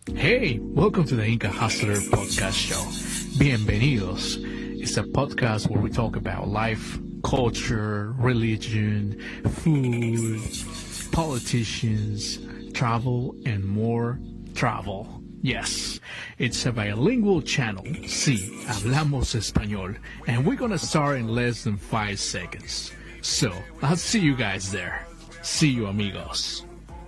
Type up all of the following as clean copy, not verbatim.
Hey, welcome to the Inca Hustler Podcast Show. Bienvenidos. It's a podcast where we talk about life, culture, religion, food, politicians, travel, and more travel. Yes, it's a bilingual channel. Sí, hablamos español. And we're gonna start in less than 5 seconds. So, I'll see you guys there. See you, amigos.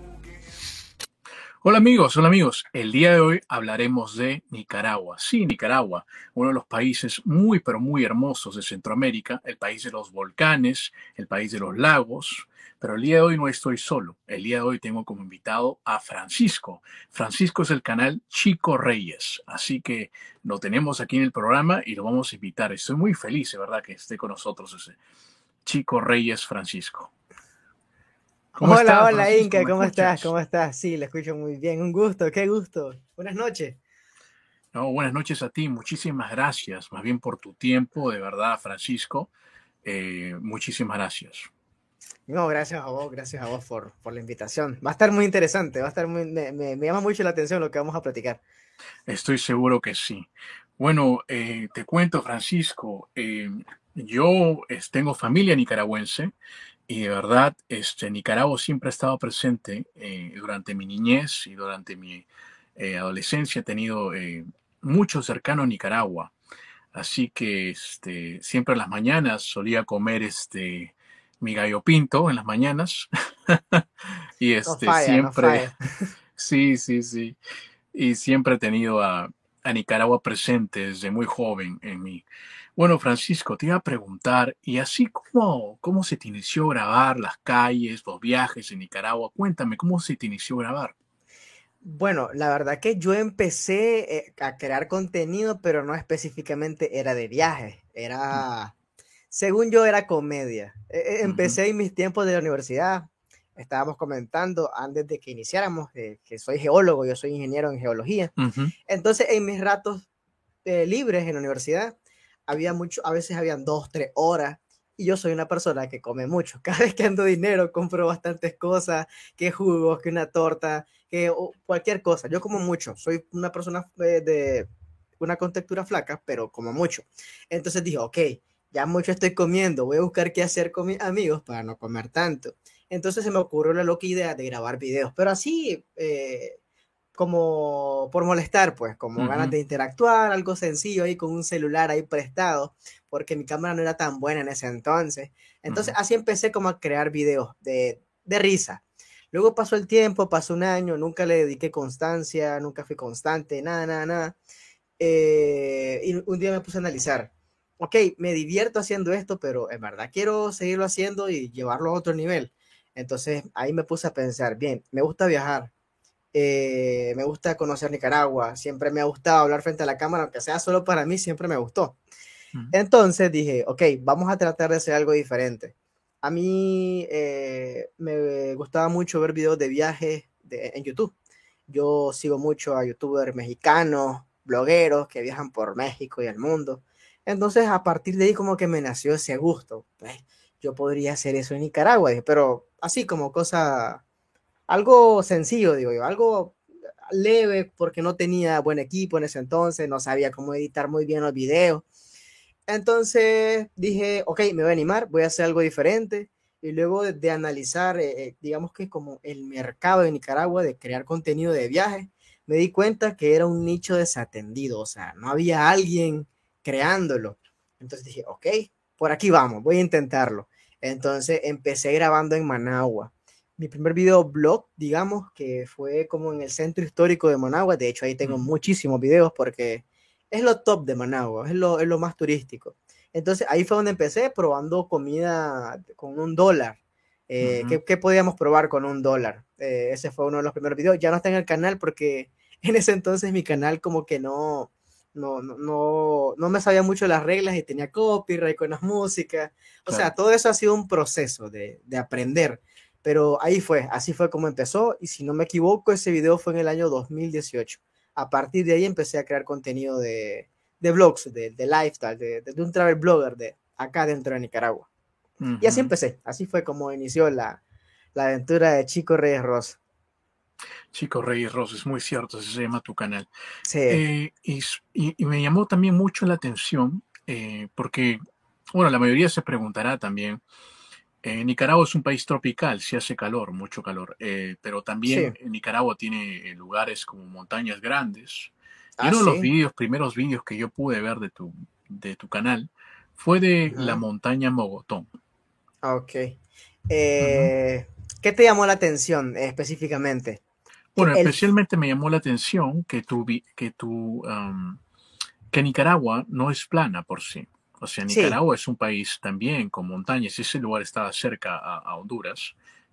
Hola amigos. El día de hoy hablaremos de Nicaragua. Sí, Nicaragua, uno de los países muy pero muy hermosos de Centroamérica, el país de los volcanes, el país de los lagos. Pero el día de hoy no estoy solo. El día de hoy tengo como invitado a Francisco. Francisco es el canal Chico Reyes, así que lo tenemos aquí en el programa y lo vamos a invitar. Estoy muy feliz, de verdad, que esté con nosotros ese Chico Reyes Francisco. ¿Cómo Hola, estás, hola Francisco? Inca, ¿Me ¿cómo estás? escuchas? ¿Cómo estás? Sí, le escucho muy bien. Un gusto, qué gusto. Buenas noches. No, buenas noches a ti, muchísimas gracias, más bien por tu tiempo, de verdad, Francisco, muchísimas gracias. No, gracias a vos por la invitación. Va a estar muy interesante, va a estar me llama mucho la atención lo que vamos a platicar. Estoy seguro que sí. Bueno, te cuento, Francisco, yo tengo familia nicaragüense y de verdad, Nicaragua siempre ha estado presente durante mi niñez y durante mi adolescencia. He tenido mucho cercano a Nicaragua. Así que siempre en las mañanas solía comer mi gallo pinto en las mañanas. Y No falla, no siempre, falla. sí. Y siempre he tenido a Nicaragua presente desde muy joven en mí. Bueno, Francisco, te iba a preguntar, ¿y así cómo se te inició a grabar las calles, los viajes en Nicaragua? Cuéntame, ¿cómo se te inició a grabar? Bueno, la verdad que yo empecé a crear contenido, pero no específicamente era de viajes, según yo era comedia. Ujú, Empecé en mis tiempos de la universidad, estábamos comentando antes de que iniciáramos, que soy geólogo, yo soy ingeniero en geología. ujú, Entonces, en mis ratos libres en la universidad, a veces habían 2, 3 horas, y yo soy una persona que come mucho. Cada vez que ando dinero, compro bastantes cosas, que jugos, que una torta, cualquier cosa. Yo como mucho, soy una persona de una contextura flaca, pero como mucho. Entonces dije, ok, ya mucho estoy comiendo, voy a buscar qué hacer con mis amigos para no comer tanto. Entonces se me ocurrió la loca idea de grabar videos, pero así como por molestar, pues, como ganas ujú, de interactuar, algo sencillo ahí con un celular ahí prestado, porque mi cámara no era tan buena en ese entonces. Entonces, ujú. así empecé como a crear videos de risa. Luego pasó el tiempo, pasó un año, nunca le dediqué constancia, nunca fui constante, nada. Y un día me puse a analizar, ok, me divierto haciendo esto, pero en verdad quiero seguirlo haciendo y llevarlo a otro nivel. Entonces ahí me puse a pensar, bien, me gusta viajar, me gusta conocer Nicaragua, siempre me ha gustado hablar frente a la cámara, aunque sea solo para mí, siempre me gustó. Ujú, Entonces dije, ok, vamos a tratar de hacer algo diferente. A mí me gustaba mucho ver videos de viajes en YouTube. Yo sigo mucho a youtubers mexicanos, blogueros que viajan por México y el mundo. Entonces a partir de ahí como que me nació ese gusto. Pues, yo podría hacer eso en Nicaragua, dije, pero así como cosa, algo sencillo, digo yo, algo leve porque no tenía buen equipo en ese entonces, no sabía cómo editar muy bien los videos. Entonces dije, ok, me voy a animar, voy a hacer algo diferente. Y luego de analizar, digamos que como el mercado de Nicaragua de crear contenido de viaje, me di cuenta que era un nicho desatendido, o sea, no había alguien creándolo. Entonces dije, ok, por aquí vamos, voy a intentarlo. Entonces empecé grabando en Managua. Mi primer video blog, digamos, que fue como en el centro histórico de Managua. De hecho, ahí tengo ujú, muchísimos videos porque es lo top de Managua, es lo más turístico. Entonces ahí fue donde empecé probando comida con $1. ujú. ¿Qué podíamos probar con $1? Ese fue uno de los primeros videos. Ya no está en el canal porque en ese entonces mi canal como que no me sabía mucho las reglas y tenía copyright con las músicas. O sea, Claro. todo eso ha sido un proceso de aprender. Pero ahí fue, así fue como empezó. Y si no me equivoco, ese video fue en el año 2018. A partir de ahí empecé a crear contenido de blogs, de lifestyle, de un travel blogger de acá dentro de Nicaragua. Y así Ujú. empecé, así fue como inició la aventura de Chico Reyes Ross. Chico Reyes Ross, es muy cierto, así se llama tu canal. Sí, Y me llamó también mucho la atención porque, bueno, la mayoría se preguntará también, Nicaragua es un país tropical, sí hace calor, mucho calor, pero también sí. Nicaragua tiene lugares como montañas grandes. Y Ah, uno de los sí. vídeos, primeros vídeos que yo pude ver de tu canal fue de la Ujú. montaña Mogotón. Ok. Ujú. ¿Qué te llamó la atención específicamente? Que Bueno, el... especialmente me llamó la atención que Nicaragua no es plana por sí. O sea, Sí, Nicaragua es un país también con montañas. Ese lugar estaba cerca a Honduras.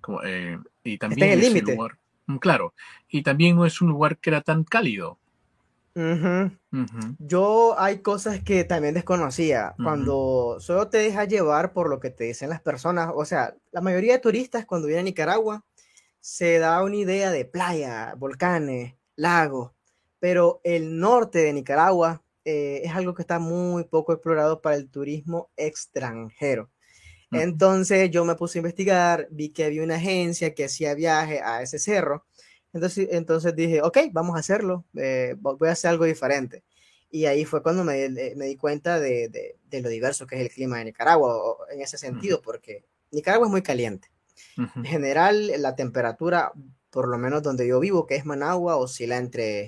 Y está en también el ese límite. lugar, claro, y también no es un lugar que era tan cálido. Ujú. Ujú, Yo hay cosas que también desconocía. ujú, Cuando solo te dejas llevar por lo que te dicen las personas, o sea, la mayoría de turistas cuando vienen a Nicaragua se da una idea de playa, volcanes, lagos, pero el norte de Nicaragua es algo que está muy poco explorado para el turismo extranjero. ujú, Entonces yo me puse a investigar, vi que había una agencia que hacía viaje a ese cerro. Entonces dije, ok, vamos a hacerlo, voy a hacer algo diferente. Y ahí fue cuando me di cuenta de lo diverso que es el clima de Nicaragua, en ese ujú, sentido, porque Nicaragua es muy caliente. ujú, En general, la temperatura, por lo menos donde yo vivo, que es Managua, oscila entre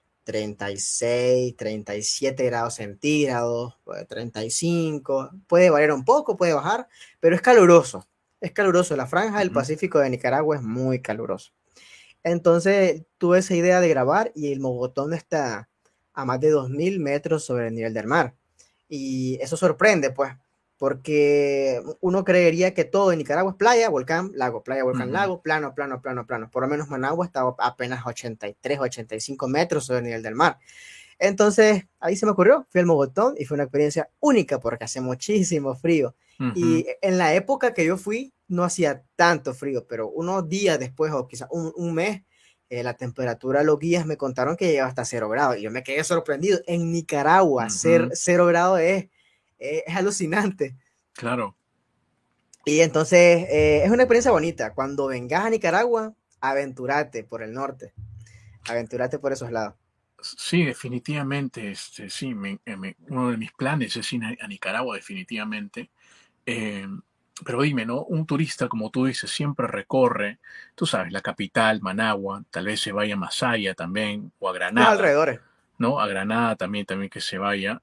36, 37 grados centígrados, 35, puede variar un poco, puede bajar, pero es caluroso, es caluroso. La franja del ujú. Pacífico de Nicaragua es muy caluroso. Entonces tuve esa idea de grabar y el Mogotón está a más de 2000 metros sobre el nivel del mar. Y eso sorprende, pues, porque uno creería que todo en Nicaragua es playa, volcán, Ujú. lago, plano, plano, plano, plano. Por lo menos Managua está apenas 83, 85 metros sobre el nivel del mar. Entonces, ahí se me ocurrió, fui al Mogotón y fue una experiencia única porque hace muchísimo frío. Ujú. Y en la época que yo fui, no hacía tanto frío, pero unos días después, o quizás un mes, la temperatura, los guías me contaron que llegaba hasta 0 grados. Y yo me quedé sorprendido. En Nicaragua, Ujú. 0 grados es alucinante. Claro. Y entonces es una experiencia bonita. Cuando vengas a Nicaragua, aventurate por el norte, aventurate por esos lados. Sí, definitivamente, sí, uno de mis planes es ir a Nicaragua, definitivamente. Eh, pero dime, ¿no? Un turista, como tú dices, siempre recorre, tú sabes, la capital, Managua, tal vez se vaya a Masaya también, o a Los Granada, alrededores. ¿no? A Granada también que se vaya.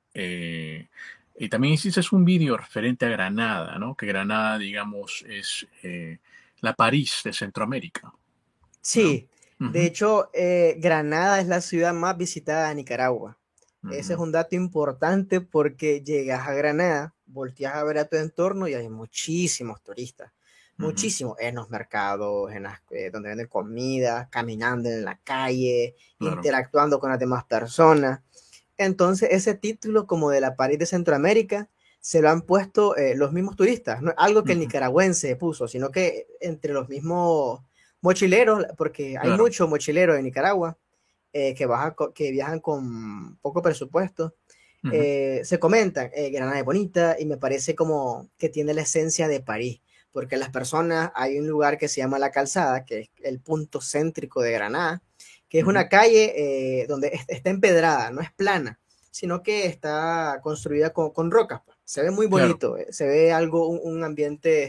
Y también hiciste un vídeo referente a Granada, ¿no? Que Granada, digamos, es la París de Centroamérica, ¿no? Sí, de Ujú, hecho, Granada es la ciudad más visitada de Nicaragua. Ese es ujú, un dato importante porque llegas a Granada, volteas a ver a tu entorno y hay muchísimos turistas, ujú, muchísimos en los mercados, donde venden comida, caminando en la calle, claro. interactuando con las demás personas. Entonces, ese título como de la París de Centroamérica se lo han puesto los mismos turistas, no es algo que el Ujú, nicaragüense puso, sino que entre los mismos mochileros, porque hay claro. muchos mochileros en Nicaragua que viajan con poco presupuesto, Ujú, se comentan, Granada es bonita y me parece como que tiene la esencia de París, porque las personas, hay un lugar que se llama La Calzada, que es el punto céntrico de Granada, que es ujú, una calle donde está empedrada, no es plana, sino que está construida con rocas. Pues. Se ve muy claro. bonito, se ve algo, un ambiente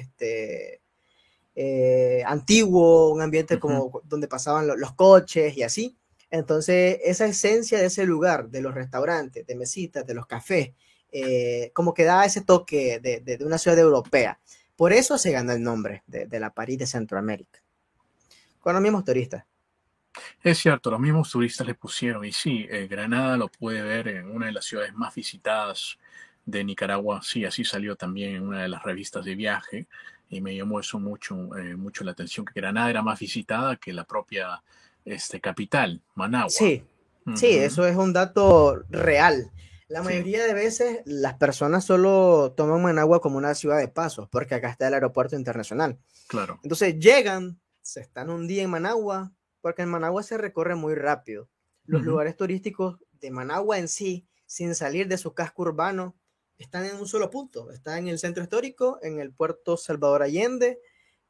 antiguo, un ambiente Ujú, como donde pasaban los coches y así. Entonces, esa esencia de ese lugar, de los restaurantes, de mesitas, de los cafés, como que da ese toque de una ciudad europea. Por eso se ganó el nombre de la París de Centroamérica. Con los mismos turistas. es cierto, los mismos turistas le pusieron, y sí, Granada lo puede ver en una de las ciudades más visitadas de Nicaragua, sí, así salió también en una de las revistas de viaje, y me llamó eso mucho la atención, que Granada era más visitada que la propia capital, Managua. Sí, sí, Ujú, eso es un dato real. La sí, mayoría de veces las personas solo toman Managua como una ciudad de paso, porque acá está el aeropuerto internacional. claro. Entonces llegan, se están un día en Managua, porque en Managua se recorre muy rápido. Los Ujú, lugares turísticos de Managua en sí, sin salir de su casco urbano, están en un solo punto. Está en el centro histórico, en el puerto Salvador Allende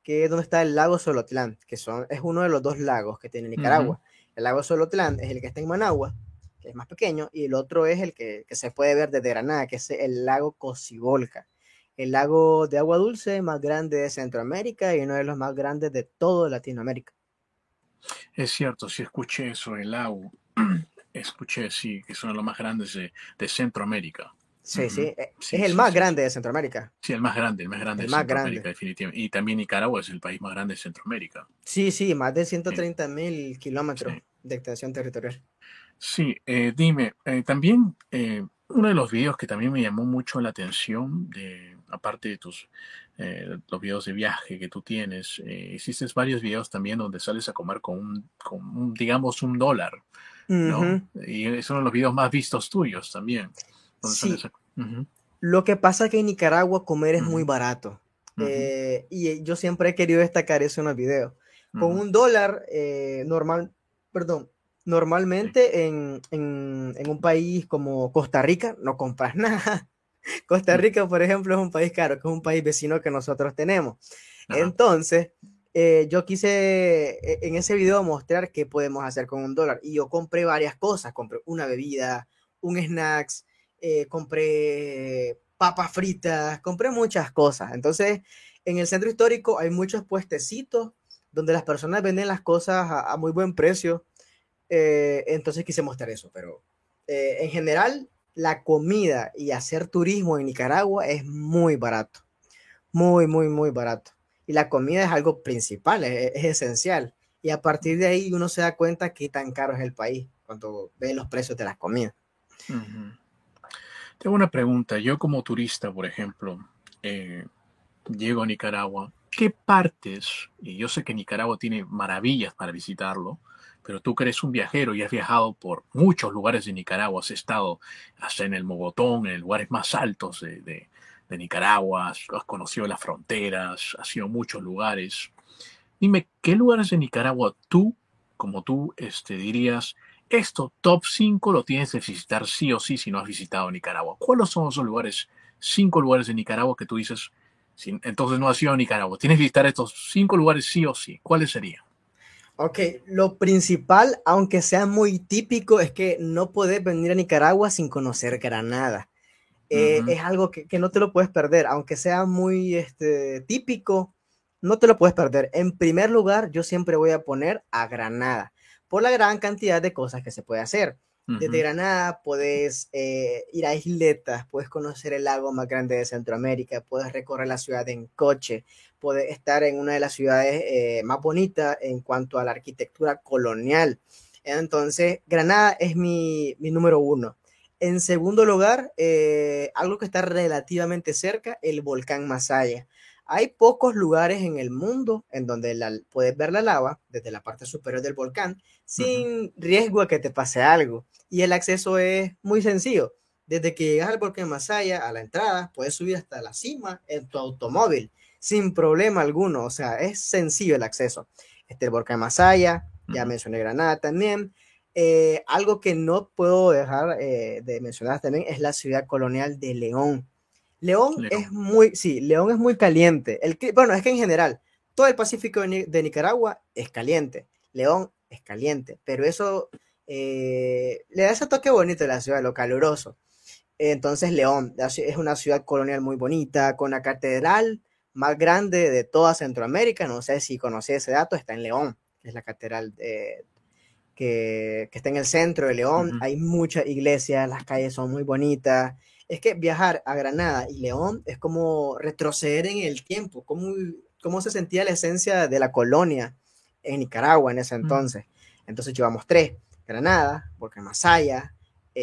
que es donde está el lago Solotlán, es uno de los dos lagos que tiene Nicaragua. El lago Solotlán es el que está en Managua, que es más pequeño, y el otro es el que se puede ver desde Granada, que es el lago Cocibolca, el lago de agua dulce más grande de Centroamérica y uno de los más grandes de toda Latinoamérica. Es cierto, sí escuché eso, el lago. Escuché, sí, que son los más grandes de Centroamérica. Sí, sí, es Sí, el sí, más sí, sí. grande de Centroamérica, Sí, el más grande el de más Centroamérica, grande. definitivamente. Y también Nicaragua es el país más grande de Centroamérica. Sí, sí, más de Sí, 130.000 kilómetros sí. de extensión territorial. Sí, dime, también uno de los videos que también me llamó mucho la atención, aparte de los videos de viaje que tú tienes, hiciste varios videos también donde sales a comer digamos, $1, ¿no? Ujú. Y es uno de los videos más vistos tuyos también. Donde sales Sí, a... Ujú, lo que pasa es que en Nicaragua comer es muy ujú, barato. ujú, Y yo siempre he querido destacar eso en los videos. Con ujú, $1 perdón, sí, normalmente en un país como Costa Rica no compras nada. Costa ujú, Rica, por ejemplo, es un país caro, que es un país vecino que nosotros tenemos. ajá, Entonces, yo quise en ese video mostrar qué podemos hacer con $1. Y yo compré varias cosas. Compré una bebida, un snacks, compré papas fritas, compré muchas cosas. Entonces, en el centro histórico hay muchos puestecitos donde las personas venden las cosas a muy buen precio. Entonces quise mostrar eso, pero en general la comida y hacer turismo en Nicaragua es muy barato, muy, muy, muy barato. Y la comida es algo principal, es esencial. Y a partir de ahí uno se da cuenta qué tan caro es el país cuando ve los precios de las comidas. ujú. Tengo una pregunta. Yo como turista, por ejemplo, eh, llego a Nicaragua. ¿Qué partes, y yo sé que Nicaragua tiene maravillas para visitarlo, pero tú que eres un viajero y has viajado por muchos lugares de Nicaragua, has estado hasta en el Mogotón, en lugares más altos de Nicaragua, has conocido las fronteras, has ido a muchos lugares. Dime, ¿qué lugares de Nicaragua tú, como tú, dirías, esto top 5 lo tienes que visitar sí o sí si no has visitado Nicaragua? ¿Cuáles son esos lugares, 5 lugares de Nicaragua que tú dices, entonces no has ido a Nicaragua, tienes que visitar estos 5 lugares sí o sí? ¿Cuáles serían? Ok, lo principal, aunque sea muy típico, es que no podés venir a Nicaragua sin conocer Granada. Ujú, Es algo que no te lo puedes perder, aunque sea muy típico, no te lo puedes perder. En primer lugar, yo siempre voy a poner a Granada, por la gran cantidad de cosas que se puede hacer. Desde ujú, Granada puedes ir a isletas, puedes conocer el lago más grande de Centroamérica, puedes recorrer la ciudad en coche, puedes estar en una de las ciudades más bonitas en cuanto a la arquitectura colonial. Entonces, Granada es mi número uno. En segundo lugar, algo que está relativamente cerca, el volcán Masaya. Hay pocos lugares en el mundo en donde puedes ver la lava desde la parte superior del volcán ujú, sin riesgo a que te pase algo. Y el acceso es muy sencillo. Desde que llegas al volcán Masaya, a la entrada, puedes subir hasta la cima en tu automóvil sin problema alguno. O sea, es sencillo el acceso. El volcán Masaya, ya ujú. mencioné Granada también. Algo que no puedo dejar de mencionar también es la ciudad colonial de León. León. Sí, León es muy caliente. Bueno, es que en general, todo el Pacífico de Nicaragua es caliente. León es caliente, pero eso le da ese toque bonito a la ciudad, lo caluroso. Entonces, León es una ciudad colonial muy bonita, con la catedral más grande de toda Centroamérica. No sé si conocí ese dato, está en León, que es la catedral que está en el centro de León. Ujú, Hay muchas iglesias, las calles son muy bonitas. Es que viajar a Granada y León es como retroceder en el tiempo, cómo se sentía la esencia de la colonia en Nicaragua en ese mm, entonces. Entonces llevamos tres: Granada, Volcán Masaya,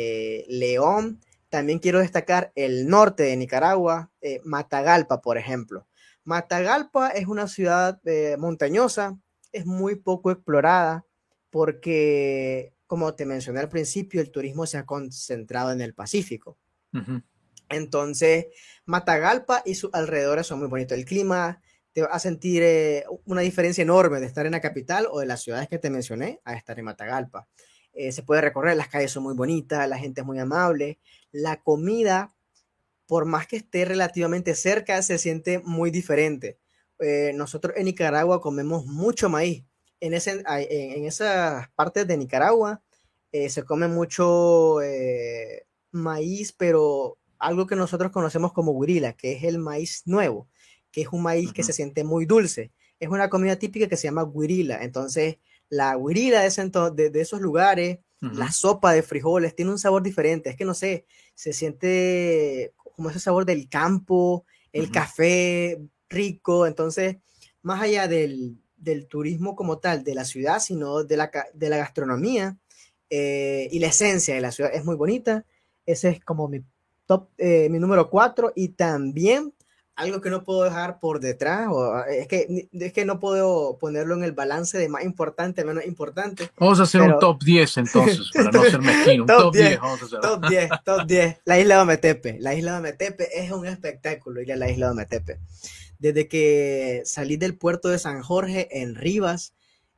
León. También quiero destacar el norte de Nicaragua, Matagalpa, por ejemplo. Matagalpa es una ciudad montañosa, es muy poco explorada, porque, como te mencioné al principio, el turismo se ha concentrado en el Pacífico. ujú. Entonces, Matagalpa y sus alrededores son muy bonitos. El clima te va a sentir una diferencia enorme de estar en la capital o de las ciudades que te mencioné a estar en Matagalpa. Se puede recorrer, las calles son muy bonitas, la gente es muy amable. La comida, por más que esté relativamente cerca, se siente muy diferente. nosotros en Nicaragua comemos mucho maíz. En esas partes de Nicaragua se come mucho maíz, pero algo que nosotros conocemos como guirila, que es el maíz nuevo, que es un maíz que se siente muy dulce. Es una comida típica que se llama guirila. Entonces, la guirila de esos lugares, la sopa de frijoles, tiene un sabor diferente. Es que no sé, se siente como ese sabor del campo, el café rico. Entonces, más allá del turismo como tal de la ciudad, sino de la gastronomía y la esencia de la ciudad es muy bonita. Ese es como mi top, mi número 4. Y también algo que no puedo dejar por detrás, es que no puedo ponerlo en el balance de más importante, menos importante. Vamos a hacer un top 10 entonces, para no ser mezquino. Un top 10 vamos a hacer. Top 10, top 10. La isla de Ometepe. La isla de Ometepe es un espectáculo ir a la isla de Ometepe. Desde que salí del puerto de San Jorge en Rivas,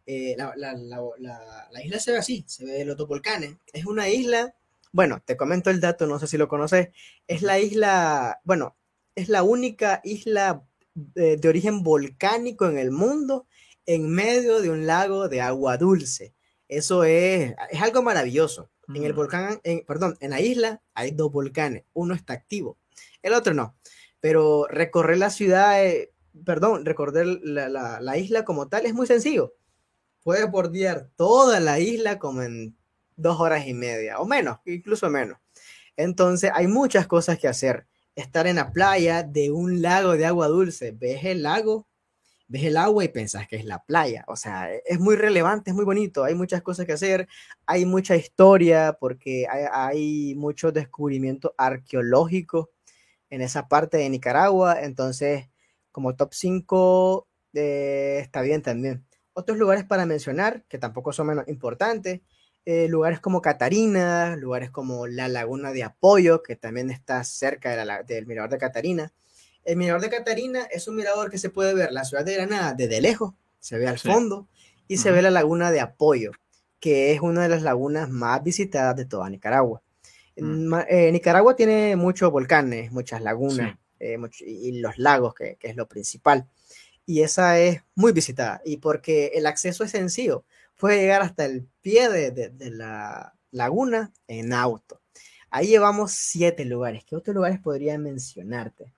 la isla se ve así, se ve los dos volcanes. Es una isla, bueno, te comento el dato, no sé si lo conoces, es la isla, bueno, es la única isla de origen volcánico en el mundo en medio de un lago de agua dulce. Eso es algo maravilloso. En el volcán, en la isla hay dos volcanes, uno está activo, el otro no. Pero recorrer la ciudad, recorrer la isla como tal es muy sencillo. Puedes bordear toda la isla como en 2 horas y media, o menos, incluso menos. Entonces hay muchas cosas que hacer. Estar en la playa de un lago de agua dulce, ves el lago, ves el agua y pensás que es la playa. O sea, es muy relevante, es muy bonito. Hay muchas cosas que hacer, hay mucha historia porque hay mucho descubrimiento arqueológico en esa parte de Nicaragua. Entonces, como top 5 está bien también. Otros lugares para mencionar, que tampoco son menos importantes, lugares como Catarina, lugares como la Laguna de Apoyo, que también está cerca del Mirador de Catarina. El Mirador de Catarina es un mirador que se puede ver la ciudad de Granada desde lejos, se ve al fondo, y se ve la Laguna de Apoyo, que es una de las lagunas más visitadas de toda Nicaragua. Nicaragua tiene muchos volcanes, muchas lagunas, y los lagos, que es lo principal. Y esa es muy visitada. Y porque el acceso es sencillo, puede llegar hasta el pie de la laguna en auto. Ahí llevamos 7 lugares. ¿Qué otros lugares podría mencionarte?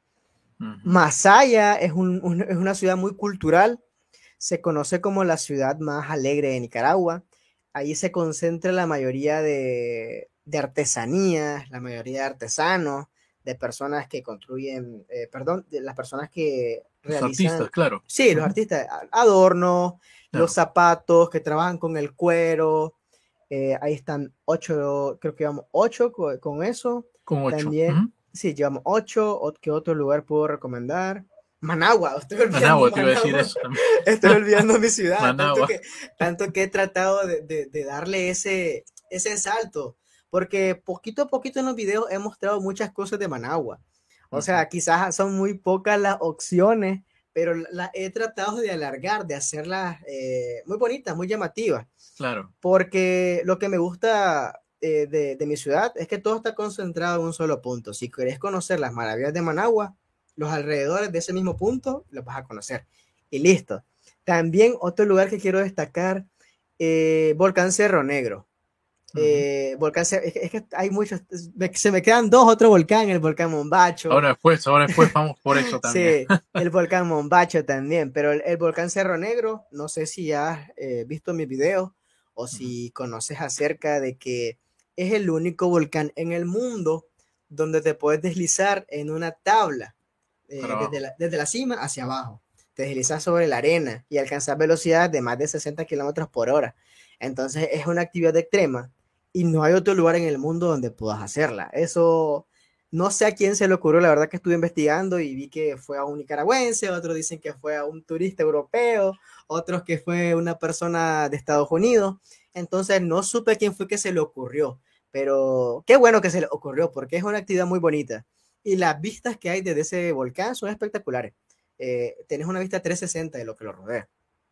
Masaya es una ciudad muy cultural. Se conoce como la ciudad más alegre de Nicaragua. Ahí se concentra la mayoría de artesanías, la mayoría de artesanos, de personas que construyen, de las personas que realizan... Los artistas, claro. Sí, los artistas, adornos, los zapatos, que trabajan con el cuero. Ahí están 8, creo que llevamos 8 con eso. Con 8. También, sí, llevamos 8. ¿Qué otro lugar puedo recomendar? Managua, Managua, te iba a decir eso también. Estoy olvidando mi ciudad, tanto que he tratado de darle ese salto, porque poquito a poquito en los videos he mostrado muchas cosas de Managua. O sea, quizás son muy pocas las opciones, pero las he tratado de alargar, de hacerlas muy bonitas, muy llamativas. Claro. Porque lo que me gusta de mi ciudad es que todo está concentrado en un solo punto. Si querés conocer las maravillas de Managua, los alrededores de ese mismo punto los vas a conocer. Y listo. También otro lugar que quiero destacar, Volcán Cerro Negro. Volcán es que hay muchos, se me quedan 2 otros volcanes, el volcán Mombacho. Ahora después vamos por eso también. Sí, el volcán Mombacho también, pero el volcán Cerro Negro, no sé si has visto mis videos o si conoces acerca de que es el único volcán en el mundo donde te puedes deslizar en una tabla desde la cima hacia abajo. Te deslizas sobre la arena y alcanzas velocidad de más de 60 kilómetros por hora. Entonces es una actividad extrema y no hay otro lugar en el mundo donde puedas hacerla. Eso no sé a quién se le ocurrió, la verdad que estuve investigando y vi que fue a un nicaragüense, otros dicen que fue a un turista europeo, otros que fue una persona de Estados Unidos. Entonces no supe a quién fue que se le ocurrió, pero qué bueno que se le ocurrió porque es una actividad muy bonita. Y las vistas que hay desde ese volcán son espectaculares. Tenés una vista 360 de lo que lo rodea.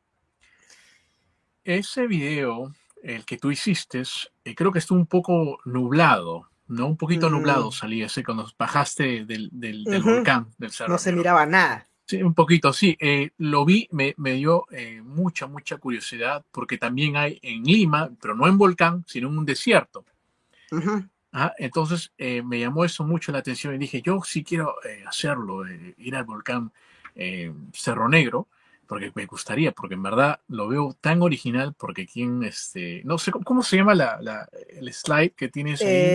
Ese video, el que tú hiciste, creo que estuvo un poco nublado, ¿no? Un poquito nublado salía ese cuando bajaste del volcán, del Cerro No se Negro. miraba nada. Sí, un poquito, sí. Lo vi, me dio mucha curiosidad porque también hay en Lima, pero no en volcán, sino en un desierto. Ujú. Entonces me llamó eso mucho la atención y dije, yo sí quiero hacerlo, ir al volcán Cerro Negro, porque me gustaría, porque en verdad lo veo tan original, porque quien, no sé, ¿cómo se llama el slide que tienes ahí? Eh,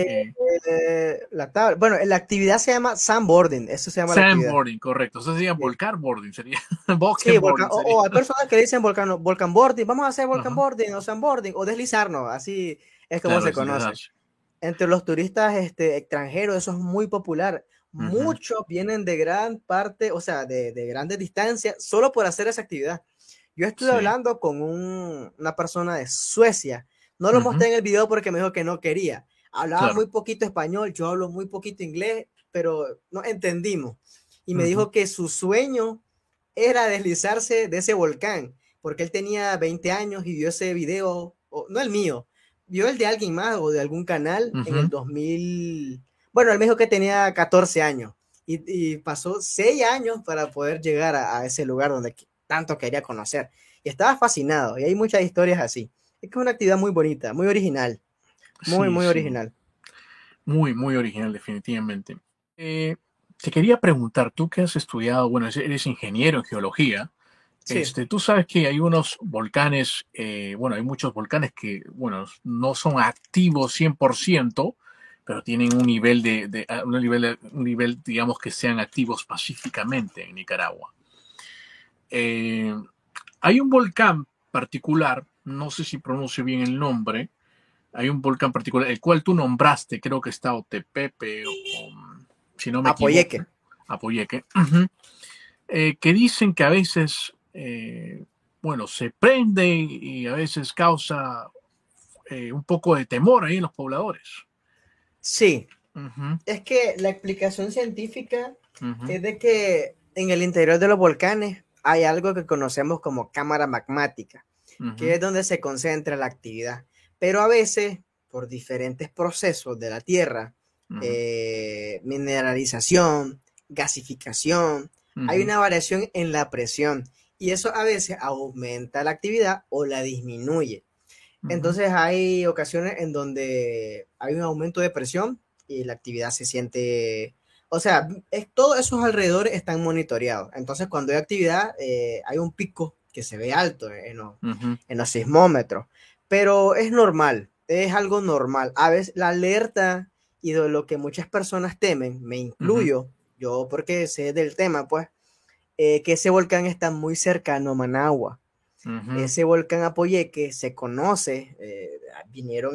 bueno, la actividad se llama sandboarding, eso se llama la actividad. Sandboarding, correcto. Eso sería Sí, volcar boarding, sería sí, bokeh boarding, sería. o hay personas que le dicen volcan boarding, vamos a hacer volcan Ajá. boarding o sandboarding o deslizarnos, así es como Claro, se conoce. deslizarse. Entre los turistas extranjeros, eso es muy popular. Ujú. Muchos vienen de gran parte, o sea, de grandes distancias, solo por hacer esa actividad. Yo estuve Sí. hablando con una persona de Suecia. No lo Ujú. mostré en el video porque me dijo que no quería. Hablaba Claro. muy poquito español, yo hablo muy poquito inglés, pero no entendimos. Y me Ujú. dijo que su sueño era deslizarse de ese volcán, porque él tenía 20 años y vio ese video, no el mío, vio el de alguien más o de algún canal en el Ujú. 2000. Bueno, él me dijo que tenía 14 años y pasó 6 años para poder llegar a ese lugar donde tanto quería conocer. Y estaba fascinado y hay muchas historias así. Es que es una actividad muy bonita, muy original, Sí, muy sí. original. Muy original, definitivamente. Eh, Te quería preguntar, tú que has estudiado, bueno, eres ingeniero en geología, Sí. tú sabes que hay unos volcanes, bueno, hay muchos volcanes que, bueno, no son activos 100%, pero tienen un nivel un nivel, digamos, que sean activos pacíficamente en Nicaragua. Eh, Hay un volcán particular, no sé si pronuncio bien el nombre, hay un volcán particular, el cual tú nombraste, creo que está Otepepe, si no me Apoyeque. equivoco, Apoyeque, que dicen que a veces, bueno, se prende y a veces causa un poco de temor ahí en los pobladores. Sí, Ujú, es que la explicación científica ujú, es de que en el interior de los volcanes hay algo que conocemos como cámara magmática, que ujú, es donde se concentra la actividad. Pero a veces, por diferentes procesos de la Tierra, ujú, mineralización, gasificación, hay ujú, una variación en la presión y eso a veces aumenta la actividad o la disminuye. ujú, Entonces hay ocasiones en donde hay un aumento de presión y la actividad se siente, o sea, todos esos alrededores están monitoreados. Entonces cuando hay actividad hay un pico que se ve alto ujú, en los sismómetros, pero es normal, es algo normal. A veces la alerta y de lo que muchas personas temen, me ujú, incluyo, yo porque sé del tema, pues, que ese volcán está muy cercano a Managua. ujú, Ese volcán Apoyeque se conoce, vinieron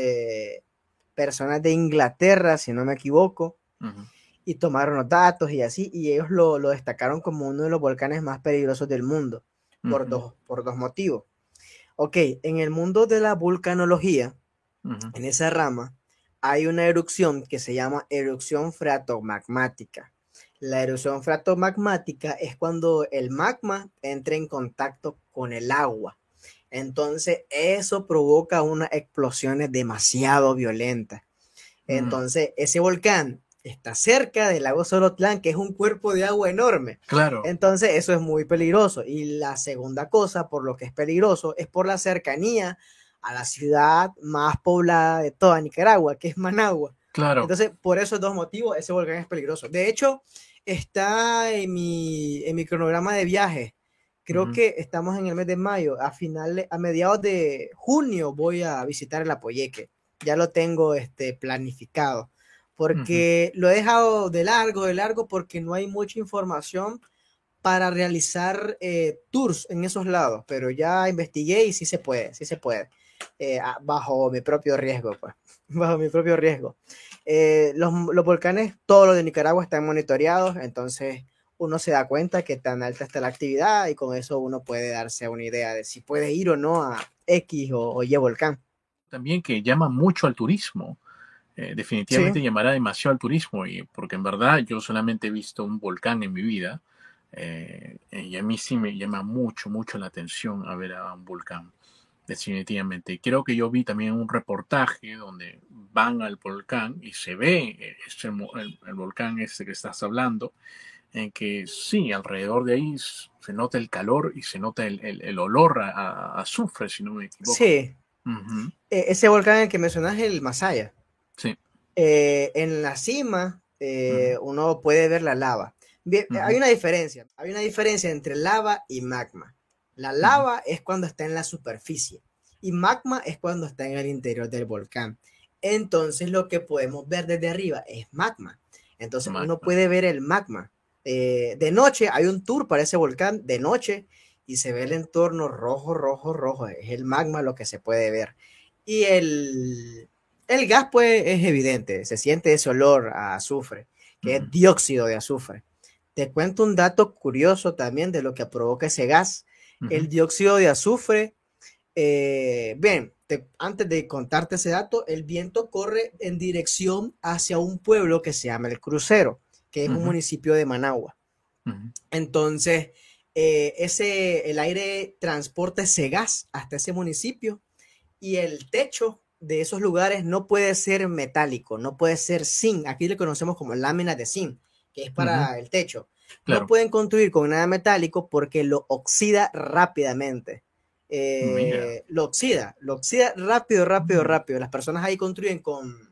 personas de Inglaterra, si no me equivoco, ujú, y tomaron los datos y así, y ellos lo destacaron como uno de los volcanes más peligrosos del mundo, ujú, por dos motivos. Ok, en el mundo de la vulcanología, ujú, en esa rama, hay una erupción que se llama erupción freatomagmática. La erupción freatomagmática es cuando el magma entra en contacto con el agua. Entonces, eso provoca unas explosiones demasiado violentas. ujú. Entonces, ese volcán está cerca del lago Solotlán, que es un cuerpo de agua enorme. Claro, Entonces, eso es muy peligroso. Y la segunda cosa, por lo que es peligroso, es por la cercanía a la ciudad más poblada de toda Nicaragua, que es Managua. claro. Entonces, por esos dos motivos, ese volcán es peligroso. De hecho, está en mi cronograma de viaje. Creo Ujú, que estamos en el mes de mayo. A mediados de junio voy a visitar el Apoyeque. Ya lo tengo planificado. ujú. Porque lo he dejado de largo, porque no hay mucha información para realizar tours en esos lados. Pero ya investigué y sí se puede, sí se puede. Bajo mi propio riesgo, pues. Bajo mi propio riesgo. Los volcanes, todos los de Nicaragua están monitoreados, entonces uno se da cuenta que tan alta está la actividad y con eso uno puede darse una idea de si puede ir o no a X o Y volcán. También que llama mucho al turismo. Sí, Definitivamente llamará demasiado al turismo, y porque en verdad yo solamente he visto un volcán en mi vida, y a mí sí me llama mucho la atención a ver a un volcán, definitivamente. Y creo que yo vi también un reportaje donde van al volcán y se ve el volcán este que estás hablando, en que sí, alrededor de ahí se nota el calor y se nota el olor a azufre, si no me equivoco. Sí, Ujú. ese volcán en el que mencionas es el Masaya. Sí. En la cima Ujú, uno puede ver la lava. Bien, ujú, hay una diferencia entre lava y magma. La ujú. lava es cuando está en la superficie y magma es cuando está en el interior del volcán. Entonces lo que podemos ver desde arriba es magma. Entonces uno Magma. puede ver el magma. De noche hay un tour para ese volcán de noche y se ve el entorno rojo, rojo, rojo. Es el magma lo que se puede ver. Y el gas, pues, es evidente, se siente ese olor a azufre, que Ujú, es dióxido de azufre. Te cuento un dato curioso también de lo que provoca ese gas. ujú, El dióxido de azufre, bien, antes de contarte ese dato, el viento corre en dirección hacia un pueblo que se llama El Crucero, que es un ujú, municipio de Managua. ujú, Entonces, el aire transporta ese gas hasta ese municipio y el techo de esos lugares no puede ser metálico, no puede ser zinc. Aquí lo conocemos como lámina de zinc, que es ujú. para el techo. No Claro. pueden construir con nada metálico porque lo oxida rápidamente. Mira. Lo oxida rápido, rápido, Mm. rápido. Las personas ahí construyen con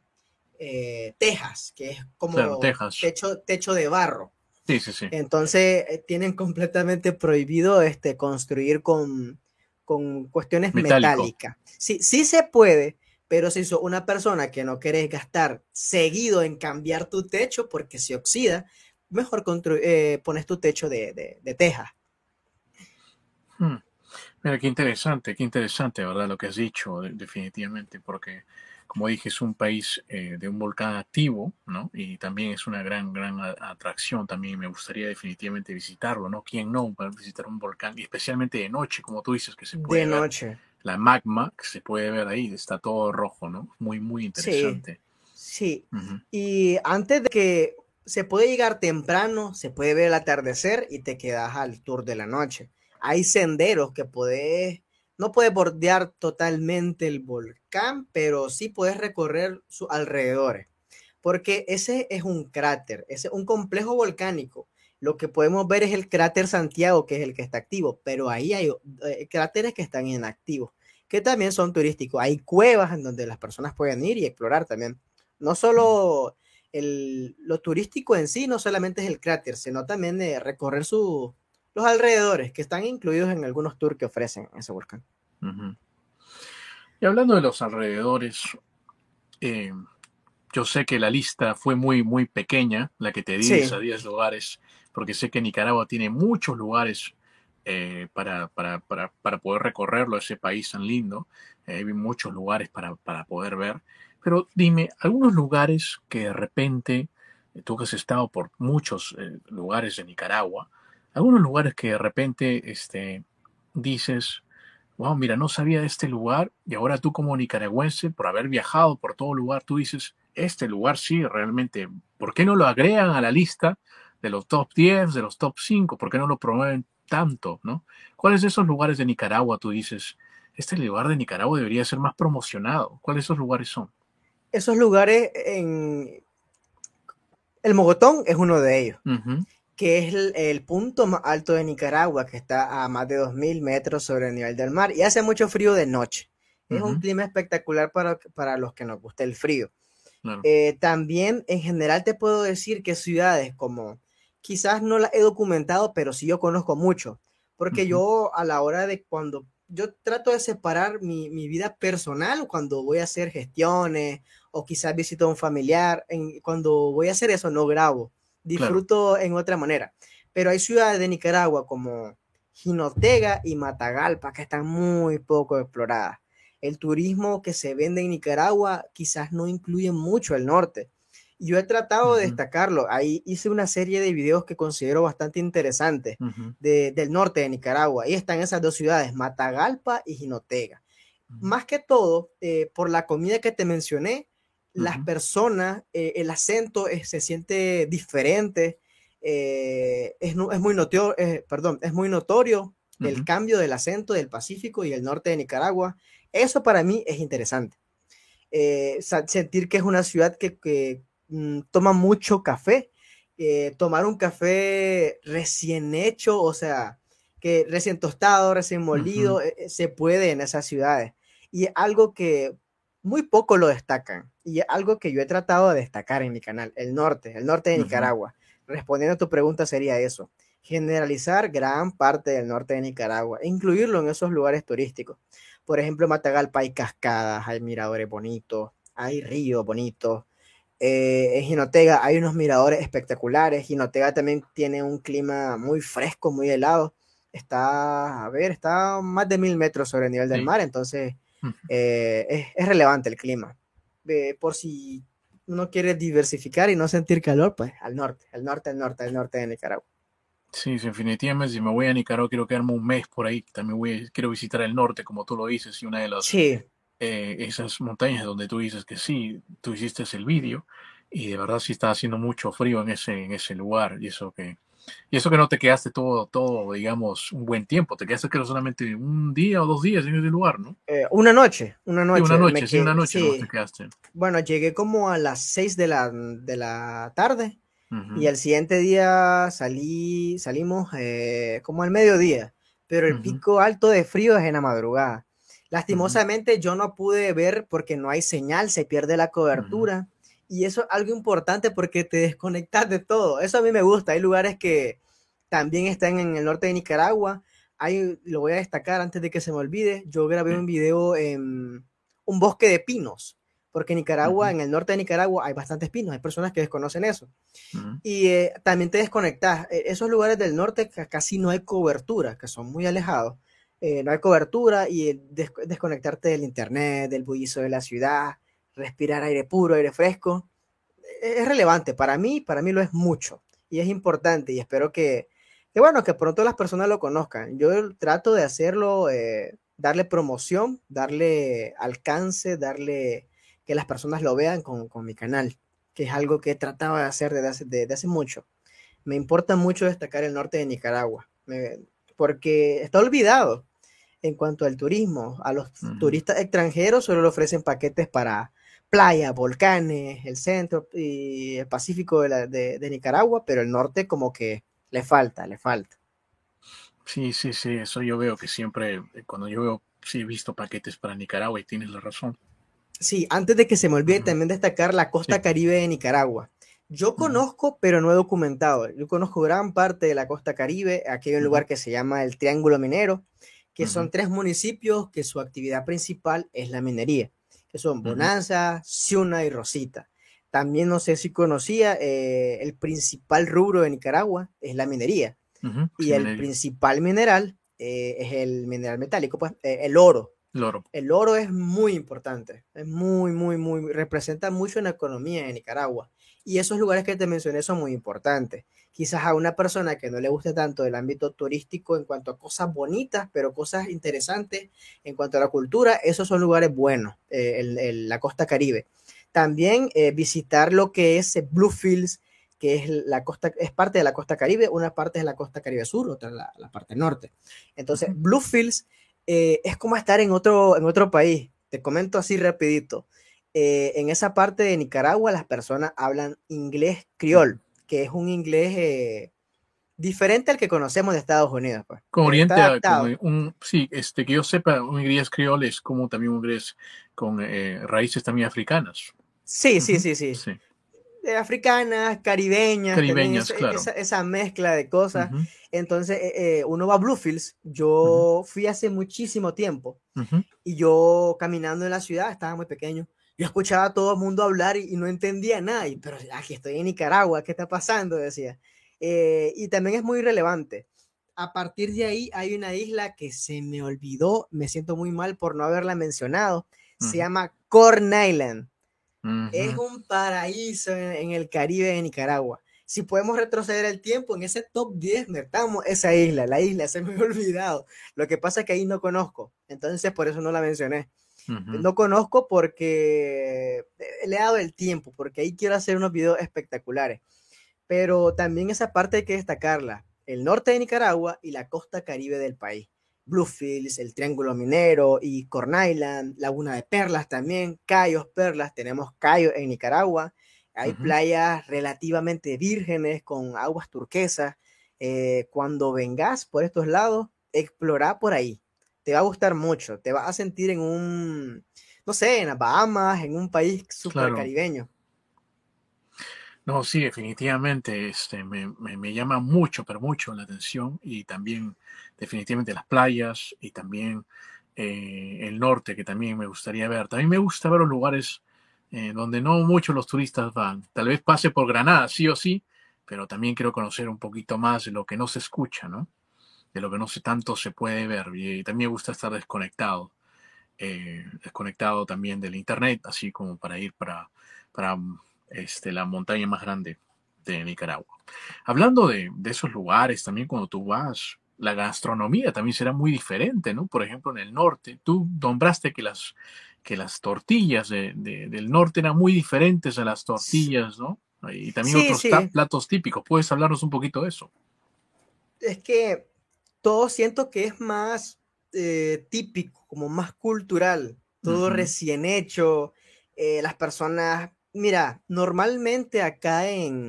tejas, que es Claro, como Texas. techo de barro. Sí, sí, sí. Entonces tienen completamente prohibido construir con cuestiones Metálico. metálicas. Sí, sí se puede, pero si sos una persona que no querés gastar seguido en cambiar tu techo porque se oxida, mejor pones tu techo de teja. Mm. Mira, qué interesante, ¿verdad? Lo que has dicho, definitivamente, porque, como dije, es un país de un volcán activo, ¿no? Y también es una gran atracción. También me gustaría definitivamente visitarlo, ¿no? ¿Quién no va a visitar un volcán? Y especialmente de noche, como tú dices, que se De puede ver noche. la magma, que se puede ver ahí, está todo rojo, ¿no? Muy Sí, interesante. sí. Ujú, Y antes de que se puede llegar temprano, se puede ver el atardecer y te quedas al tour de la noche. Hay senderos que no puedes bordear totalmente el volcán, pero sí puedes recorrer sus alrededores, porque ese es un cráter, ese es un complejo volcánico. Lo que podemos ver es el cráter Santiago, que es el que está activo, pero ahí hay cráteres que están inactivos, que también son turísticos. Hay cuevas en donde las personas pueden ir y explorar también. No ujú. solo lo turístico en sí, no solamente es el cráter, sino también recorrer los alrededores, que están incluidos en algunos tours que ofrecen ese volcán. Ujú. Y hablando de los alrededores, eh, yo sé que la lista fue muy pequeña, la que te di de Sí, esos 10 lugares, porque sé que Nicaragua tiene muchos lugares para poder recorrerlo, ese país tan lindo. Hay muchos lugares para poder ver. Pero dime, algunos lugares que de repente, tú que has estado por muchos lugares de Nicaragua, algunos lugares que de repente dices, wow, mira, no sabía de este lugar y ahora tú como nicaragüense, por haber viajado por todo lugar, tú dices, este lugar sí, realmente, ¿por qué no lo agregan a la lista de los top 10, de los top 5? ¿Por qué no lo promueven tanto, no? ¿Cuáles de esos lugares de Nicaragua tú dices, este lugar de Nicaragua debería ser más promocionado? ¿Cuáles de esos lugares son? esos lugares en el Mogotón es uno de ellos, Ujú, que es el punto más alto de Nicaragua, que está a más de 2000 metros sobre el nivel del mar y hace mucho frío de noche. Es un ujú, clima espectacular para los que nos gusta el frío. claro. También en general te puedo decir que ciudades como, quizás no las he documentado, pero sí yo conozco mucho, porque Ujú, yo a la hora de cuando yo trato de separar mi vida personal cuando voy a hacer gestiones o quizás visito a un familiar, cuando voy a hacer eso no grabo, claro. disfruto en otra manera, pero hay ciudades de Nicaragua como Jinotega y Matagalpa que están muy poco exploradas. El turismo que se vende en Nicaragua quizás no incluye mucho el norte. Yo he tratado de Ujú, destacarlo. Ahí hice una serie de videos que considero bastante interesantes ujú, del norte de Nicaragua. Ahí están esas dos ciudades, Matagalpa y Jinotega. ujú, Más que todo, por la comida que te mencioné, las ujú, personas, el acento se siente diferente. Es muy notorio, perdón, es muy notorio el ujú. cambio del acento del Pacífico y el norte de Nicaragua. Eso para mí es interesante. Sentir que es una ciudad que toma mucho café, tomar un café recién hecho, o sea, que recién tostado, recién molido, se puede en esas ciudades. Y es algo que muy poco lo destacan. Y es algo que yo he tratado de destacar en mi canal, el norte de Nicaragua. Respondiendo a tu pregunta sería eso, generalizar gran parte del norte de Nicaragua, e incluirlo en esos lugares turísticos. Por ejemplo, en Matagalpa hay cascadas, hay miradores bonitos, hay ríos bonitos. En Jinotega hay unos miradores espectaculares. Jinotega también tiene un clima muy fresco, muy helado. Está, a ver, está a más de 1000 metros sobre el nivel del Sí. mar, entonces es relevante el clima. Por si uno quiere diversificar y no sentir calor, pues al norte, al norte, al norte, al norte de Nicaragua. Sí, sí, definitivamente. Si me voy a Nicaragua, quiero quedarme un mes por ahí. También quiero visitar el norte, como tú lo dices, y una de las Sí, esas montañas donde tú dices que sí, tú hiciste el vídeo y de verdad sí está haciendo mucho frío en ese lugar y eso que no te quedaste todo, digamos, un buen tiempo, te quedaste creo solamente un día o 2 días en ese lugar, ¿no? una Sí, noche, sí, una noche nomás te sí, quedaste. bueno, llegué como a las 6 de la tarde. Y Ujú, al siguiente día salimos como al mediodía, pero el ujú, pico alto de frío es en la madrugada. ujú, Lastimosamente yo no pude ver porque no hay señal, se pierde la ujú. cobertura y eso es algo importante porque te desconectas de todo. Eso a mí me gusta. Hay lugares que también están en el norte de Nicaragua. Lo voy a destacar antes de que se me olvide. Yo grabé Sí, un video en un bosque de pinos, porque en Nicaragua, ujú, en el norte de Nicaragua, hay bastantes pinos. Hay personas que desconocen eso. ujú, Y también te desconectas. Esos lugares del norte casi no hay cobertura, que son muy alejados. No hay cobertura y desconectarte del internet, del bullicio de la ciudad, respirar aire puro, aire fresco, es relevante. Para mí lo es mucho y es importante y espero bueno, que pronto las personas lo conozcan. Yo trato de hacerlo, darle promoción, darle alcance, darle que las personas lo vean con mi canal, que es algo que he tratado de hacer desde hace mucho. Me importa mucho destacar el norte de Nicaragua, porque está olvidado en cuanto al turismo. A los ujú. turistas extranjeros solo le ofrecen paquetes para playas, volcanes, el centro y el Pacífico de Nicaragua, pero el norte como que le falta, le falta. Sí, sí, sí, eso yo veo que siempre, cuando yo veo, sí he visto paquetes para Nicaragua y tienes la razón. Sí, antes de que se me olvide Ujú, también destacar la costa sí, caribe de Nicaragua. Yo ujú, conozco, pero no he documentado. Yo conozco gran parte de la costa caribe. Aquí hay un ujú, lugar que se llama el Triángulo Minero, que son ujú, 3 municipios que su actividad principal es la minería, que son ujú, Bonanza, Ciuna y Rosita. También no sé si conocía, el principal rubro de Nicaragua es la minería ujú. y Sí, el minería. principal mineral es el mineral metálico, pues el oro. Loro. El oro es muy importante, es muy, representa mucho en la economía de Nicaragua. Y esos lugares que te mencioné son muy importantes. Quizás a una persona que no le guste tanto el ámbito turístico en cuanto a cosas bonitas, pero cosas interesantes en cuanto a la cultura, esos son lugares buenos, la costa Caribe. También visitar lo que es Bluefields, que es la costa, es parte de la costa Caribe, una parte es la costa Caribe Sur, otra la parte norte. Entonces, Ujú, Bluefields es como estar en otro país. Te comento así rapidito. En esa parte de Nicaragua las personas hablan inglés ujú. criol, que es un inglés diferente al que conocemos de Estados Unidos, pues. Con Está Oriente, con adaptado. sí, que yo sepa, un inglés criol es como también un inglés con raíces también africanas. Sí, sí, Ujú, sí, sí. sí, Africanas, caribeñas, también caribeñas, claro. esa mezcla de cosas. Ujú, Entonces, uno va a Bluefields. ujú, Yo fui hace muchísimo tiempo. ujú, Y yo caminando en la ciudad, estaba muy pequeño, yo escuchaba a todo el mundo hablar y no entendía nada, pero aquí estoy en Nicaragua, ¿qué está pasando? Decía. Y también es muy relevante. A partir de ahí hay una isla que se me olvidó, me siento muy mal por no haberla mencionado, se ujú, llama Corn Island. Es ujú. un paraíso en el Caribe de Nicaragua. Si podemos retroceder el tiempo, en ese top 10 metamos esa isla, la isla, se me había olvidado. Lo que pasa es que ahí no conozco, entonces por eso no la mencioné. Ujú, No conozco porque le he dado el tiempo, porque ahí quiero hacer unos videos espectaculares. Pero también esa parte hay que destacarla. El norte de Nicaragua y la costa caribe del país. Bluefields, el Triángulo Minero y Corn Island, Laguna de Perlas también, Cayos, Perlas, tenemos Cayos en Nicaragua Hay Ujú. playas relativamente vírgenes con aguas turquesas. Cuando vengas por estos lados, explora por ahí. Te va a gustar mucho. Te vas a sentir en un, no sé, en las Bahamas, en un país súper Claro. caribeño. No, sí, definitivamente, me llama mucho, pero mucho la atención y también definitivamente las playas y también el norte que también me gustaría ver. También me gusta ver los lugares donde no muchos los turistas van. Tal vez pase por Granada, sí o sí, pero también quiero conocer un poquito más de lo que no se escucha, ¿no? De lo que no se tanto se puede ver. Y también me gusta estar desconectado, desconectado también del internet, así como para ir para la montaña más grande de Nicaragua. Hablando de esos lugares, también cuando tú vas, la gastronomía también será muy diferente, ¿no? Por ejemplo, en el norte, tú nombraste que las tortillas del norte eran muy diferentes a las tortillas, ¿no? Y también Sí, otros sí. platos típicos. ¿Puedes hablarnos un poquito de eso? Es que todo siento que es más típico, como más cultural, todo Ujú, recién hecho. Las personas, mira, normalmente acá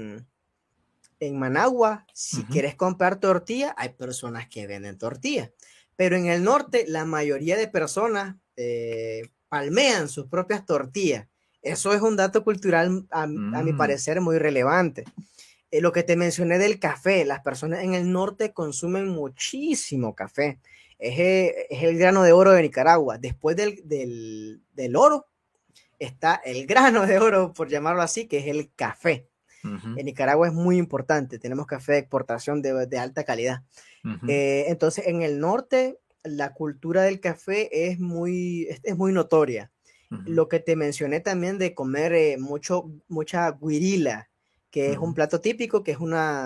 en Managua, si ujú, quieres comprar tortilla, hay personas que venden tortilla. Pero en el norte, la mayoría de personas palmean sus propias tortillas. Eso es un dato cultural, a mi mm, parecer, muy relevante. Lo que te mencioné del café, las personas en el norte consumen muchísimo café. Es el grano de oro de Nicaragua. Después del oro está el grano de oro, por llamarlo así, que es el café. ujú, En Nicaragua es muy importante, tenemos café de exportación de alta calidad. ujú, Entonces, en el norte, la cultura del café es muy notoria. ujú, Lo que te mencioné también de comer mucha guirila, que es un ujú, plato típico, que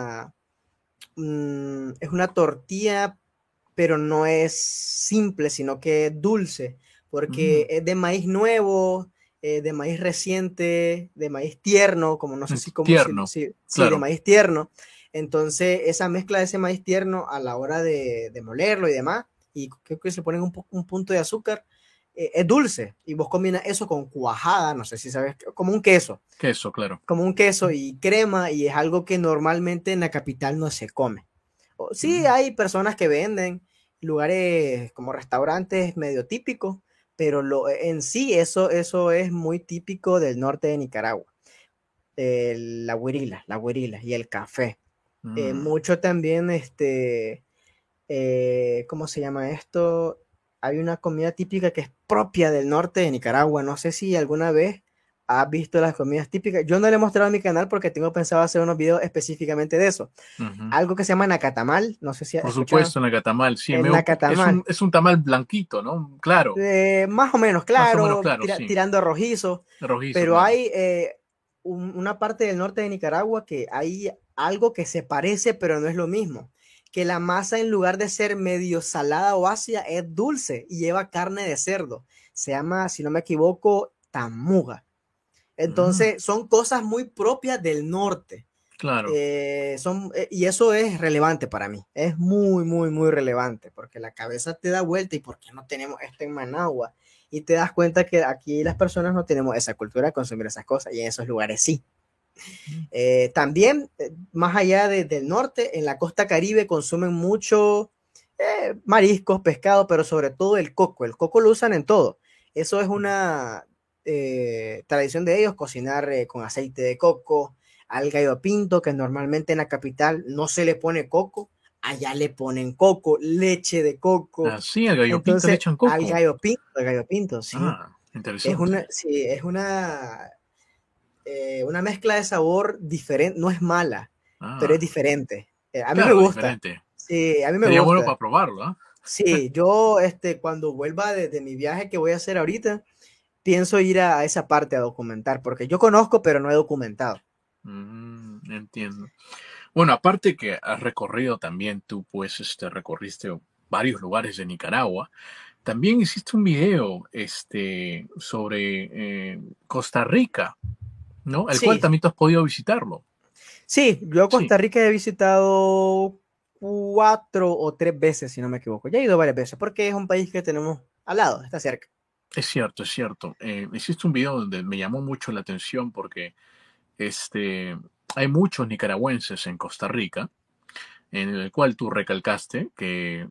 es una tortilla, pero no es simple, sino que es dulce, porque mm. es de maíz nuevo, de maíz reciente, de maíz tierno, como no sé si, como, Tierno, si de claro. maíz tierno. Entonces, esa mezcla de ese maíz tierno a la hora de molerlo y demás, y creo que se ponen un punto de azúcar, es dulce. Y vos combinas eso con cuajada, no sé si sabes, Queso, claro. como un queso y crema, y es algo que normalmente en la capital no se come. Sí, Mm, hay personas que venden lugares como restaurantes medio típicos, pero en sí eso es muy típico del norte de Nicaragua. La guirila y el café. mm. Mucho también, ¿cómo se llama esto? Hay una comida típica que es propia del norte de Nicaragua. No sé si alguna vez has visto las comidas típicas. Yo no le he mostrado a mi canal porque tengo pensado hacer unos videos específicamente de eso. Ujú. Algo que se llama nacatamal, no sé si has Por escuchado. supuesto, en la catamal, sí, El nacatamal. es un tamal blanquito, ¿no? Claro, Más o menos más o menos claro, claro, sí. tirando a rojizo, Rojizo, pero claro. hay una parte del norte de Nicaragua que hay algo que se parece, pero no es lo mismo. Que la masa, en lugar de ser medio salada o ácida, es dulce y lleva carne de cerdo. Se llama, si no me equivoco, tamuga. Mm, Entonces, son cosas muy propias del norte. claro. Y eso es relevante para mí. Es muy, muy, muy relevante porque la cabeza te da vuelta y por qué no tenemos esto en Managua. Y te das cuenta que aquí las personas no tenemos esa cultura de consumir esas cosas y en esos lugares sí. Mm, También, más allá del norte, en la costa Caribe consumen mucho mariscos, pescado, pero sobre todo el coco. El coco lo usan en todo. Eso es una tradición de ellos, cocinar con aceite de coco, al gallo pinto, que normalmente en la capital no se le pone coco, allá le ponen coco, leche de coco. así, al gallo pinto le Entonces, echan coco. al gallo pinto, sí. Ah, interesante. Sí, es una mezcla de sabor diferente, no es mala, pero es Ah, diferente. A mí me claro, gusta. diferente. Sí, a mí me Sería bueno para gusta. probarlo, ¿ah? Sí, yo cuando vuelva de mi viaje que voy a hacer ahorita, pienso ir a esa parte a documentar, porque yo conozco, pero no he documentado. Entiendo. Bueno, aparte que has recorrido también tú, pues, recorriste varios lugares de Nicaragua. También hiciste un video, sobre Costa Rica, ¿no? El cual Sí, también tú has podido visitarlo. sí, yo Sí, Costa Rica he visitado 4 o 3 veces, si no me equivoco. Ya he ido varias veces, porque es un país que tenemos al lado, está cerca. es cierto, es cierto. Hiciste un video donde me llamó mucho la atención porque este, hay muchos nicaragüenses en Costa Rica, en el cual tú recalcaste que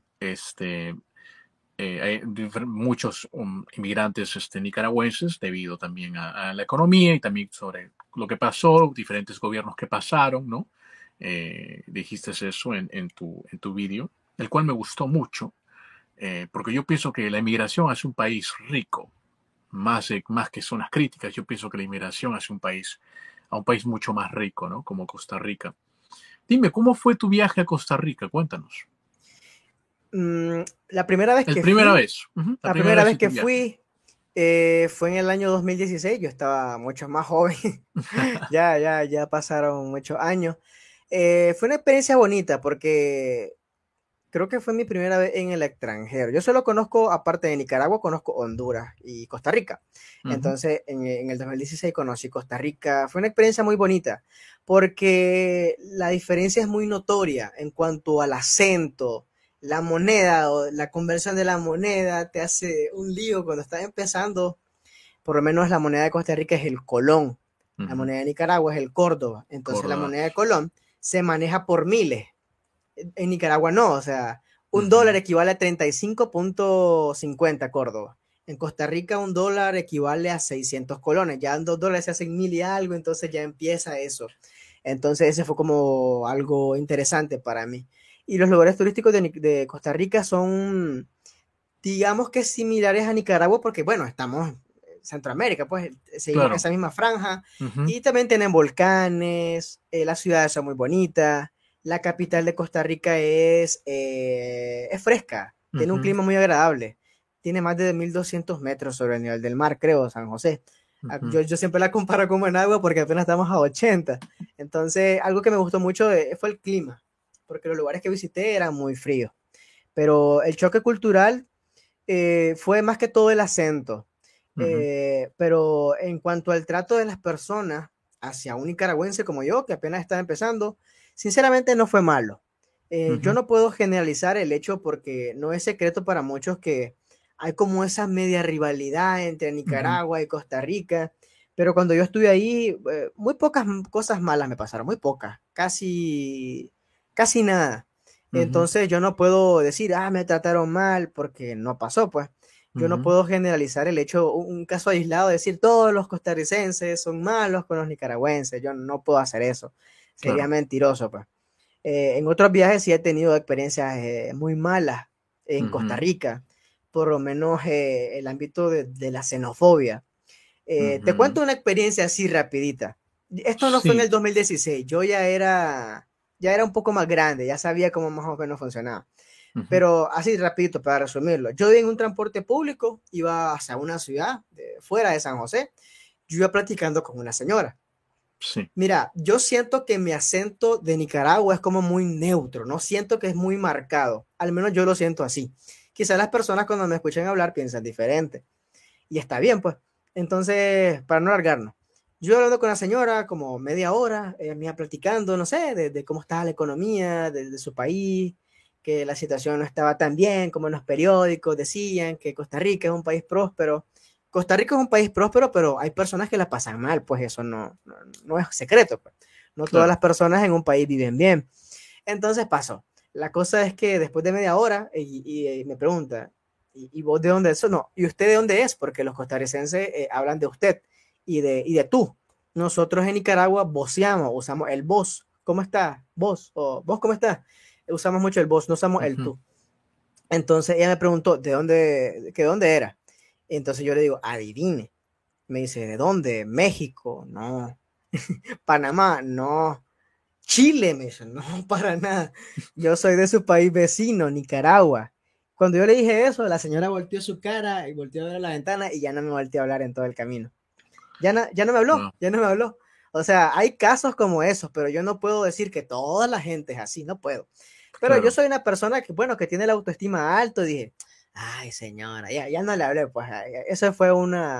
hay muchos inmigrantes nicaragüenses debido también a la economía y también sobre lo que pasó, diferentes gobiernos que pasaron, ¿no? Dijiste eso en tu vídeo, el cual me gustó mucho, porque yo pienso que la inmigración hace un país rico, más que zonas críticas. Yo pienso que la inmigración hace a un país mucho más rico, ¿no? Como Costa Rica. Dime, ¿cómo fue tu viaje a Costa Rica? Cuéntanos. La primera vez La que primera fui, vez. Ujú, la la primera primera vez vez en tu que viaje. fui fue en el año 2016. Yo estaba mucho más joven. Ya pasaron muchos años. Fue una experiencia bonita porque creo que fue mi primera vez en el extranjero. Yo solo conozco, aparte de Nicaragua, conozco Honduras y Costa Rica. Ujú, Entonces, en el 2016 conocí Costa Rica. Fue una experiencia muy bonita porque la diferencia es muy notoria en cuanto al acento, la moneda o la conversión de la moneda te hace un lío cuando estás empezando. Por lo menos la moneda de Costa Rica es el colón. La ujú. moneda de Nicaragua es el Córdoba. Entonces, la Córdoba. moneda de Colón se maneja por miles. En Nicaragua no, o sea, un dólar Ujú, equivale a 35.50 Córdoba. En Costa Rica un dólar equivale a 600 colones, ya en 2 dólares se hacen 1000 y algo, entonces ya empieza eso. Entonces ese fue como algo interesante para mí. Y los lugares turísticos de Costa Rica son, digamos que similares a Nicaragua, porque bueno, estamos en Centroamérica, pues seguimos claro. esa misma franja Ujú, y también tienen volcanes, las ciudades son muy bonitas, la capital de Costa Rica es fresca, tiene un ujú, clima muy agradable, tiene más de 1200 metros sobre el nivel del mar, creo, San José. ujú. Yo siempre la comparo con Managua porque apenas estamos a 80. Entonces, algo que me gustó mucho fue el clima, porque los lugares que visité eran muy fríos. Pero el choque cultural fue más que todo el acento. Ujú, Pero en cuanto al trato de las personas hacia un nicaragüense como yo, que apenas estaba empezando, sinceramente no fue malo. Yo ujú, no puedo generalizar el hecho porque no es secreto para muchos que hay como esa media rivalidad entre ujú. Nicaragua y Costa Rica, pero cuando yo estuve ahí, muy pocas cosas malas me pasaron, muy pocas, casi nada. Ujú, Entonces yo no puedo decir, me trataron mal porque no pasó, pues. Yo no ujú. puedo generalizar el hecho, un caso aislado, decir todos los costarricenses son malos con los nicaragüenses. Yo no puedo hacer eso. Sería Claro. mentiroso, pues. En otros viajes sí he tenido experiencias muy malas en Costa Ujú, Rica, por lo menos el ámbito de la xenofobia. Te ujú. cuento una experiencia así rapidita. Esto no fue en el Sí. 2016, yo ya era un poco más grande, ya sabía cómo más o menos funcionaba. Ujú, Pero así rapidito para resumirlo, yo en un transporte público iba hacia una ciudad fuera de San José, yo iba platicando con una señora. sí. Mira, yo siento que mi acento de Nicaragua es como muy neutro, no siento que es muy marcado, al menos yo lo siento así. Quizás las personas cuando me escuchen hablar piensan diferente y está bien, pues. Entonces, para no alargarnos, yo hablando con la señora como media hora, me iba platicando, no sé, de cómo estaba la economía de su país, que la situación no estaba tan bien como en los periódicos decían, que Costa Rica es un país próspero. Costa Rica es un país próspero, pero hay personas que la pasan mal, pues eso no es secreto, pues. No todas las Claro. personas en un país viven bien. Entonces pasó. La cosa es que después de media hora, y me pregunta, ¿y vos de dónde es? No, ¿y usted de dónde es? Porque los costarricenses hablan de usted y de tú. Nosotros en Nicaragua voceamos, usamos el vos. ¿Cómo estás? Vos, o vos, ¿cómo estás? Usamos mucho el vos, no usamos el Ujú. tú. Entonces ella me preguntó, ¿de dónde era? Entonces yo le digo, adivine. Me dice, ¿de dónde? México, no. Panamá, no. Chile, me dice, no, para nada. Yo soy de su país vecino, Nicaragua. Cuando yo le dije eso, la señora volteó su cara y volteó a ver a la ventana y ya no me volteó a hablar en todo el camino. Ya no me habló, Wow, ya no me habló. O sea, hay casos como esos, pero yo no puedo decir que toda la gente es así, no puedo. Pero yo claro. soy una persona que, bueno, que tiene la autoestima alto y dije, ay, señora, ya no le hablé, pues eso fue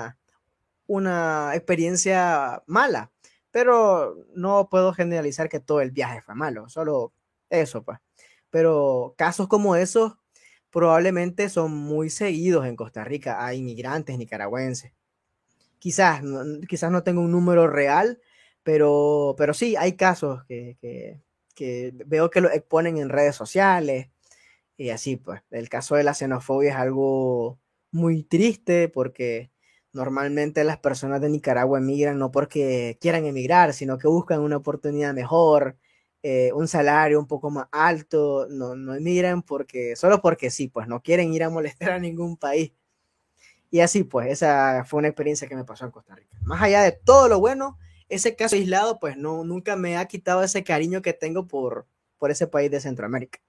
una experiencia mala, pero no puedo generalizar que todo el viaje fue malo, solo eso, pues. Pero casos como esos probablemente son muy seguidos en Costa Rica a inmigrantes nicaragüenses. Quizás no tengo un número real, pero sí, hay casos que veo que lo exponen en redes sociales y así, pues. El caso de la xenofobia es algo muy triste porque normalmente las personas de Nicaragua emigran no porque quieran emigrar, sino que buscan una oportunidad mejor, un salario un poco más alto, no emigran porque, solo porque sí, pues no quieren ir a molestar a ningún país. Y así, pues, esa fue una experiencia que me pasó en Costa Rica. Más allá de todo lo bueno, ese caso aislado, pues no, nunca me ha quitado ese cariño que tengo por ese país de Centroamérica.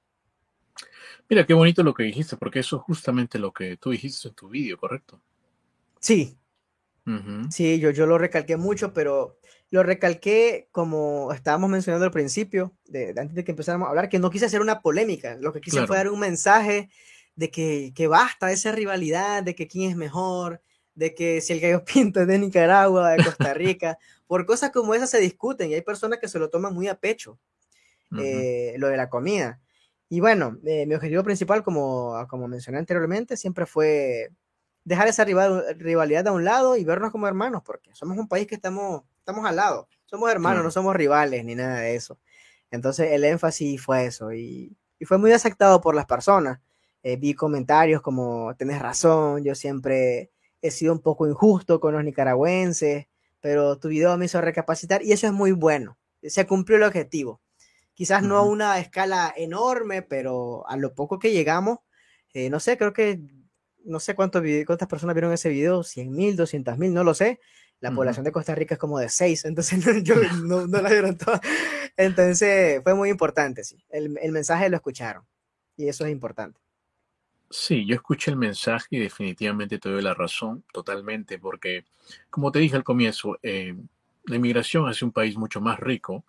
Mira, qué bonito lo que dijiste, porque eso es justamente lo que tú dijiste en tu vídeo, ¿correcto? Sí, Ujú, sí, yo lo recalqué mucho, pero lo recalqué como estábamos mencionando al principio, antes de que empezáramos a hablar, que no quise hacer una polémica, lo que quise fue claro. dar un mensaje de que basta de esa rivalidad, de que quién es mejor, de que si el gallo pinto es de Nicaragua, de Costa Rica, por cosas como esas se discuten y hay personas que se lo toman muy a pecho, Ujú, lo de la comida. Y bueno, mi objetivo principal, como mencioné anteriormente, siempre fue dejar esa rivalidad a un lado y vernos como hermanos, porque somos un país que estamos al lado, somos hermanos, no claro. somos rivales ni nada de eso. Entonces el énfasis fue eso y fue muy aceptado por las personas. Vi comentarios como, tenés razón, yo siempre he sido un poco injusto con los nicaragüenses, pero tu video me hizo recapacitar y eso es muy bueno. Se cumplió el objetivo. Quizás no a Ujú. una escala enorme, pero a lo poco que llegamos, no sé, creo que no sé cuántas personas vieron ese video, 100.000, 200.000, no lo sé. La Ujú. población de Costa Rica es como de 6, entonces no la vieron todas. Entonces fue muy importante, sí. El mensaje lo escucharon y eso es importante. Sí, yo escuché el mensaje y definitivamente te doy la razón totalmente, porque como te dije al comienzo, la inmigración hace un país mucho más rico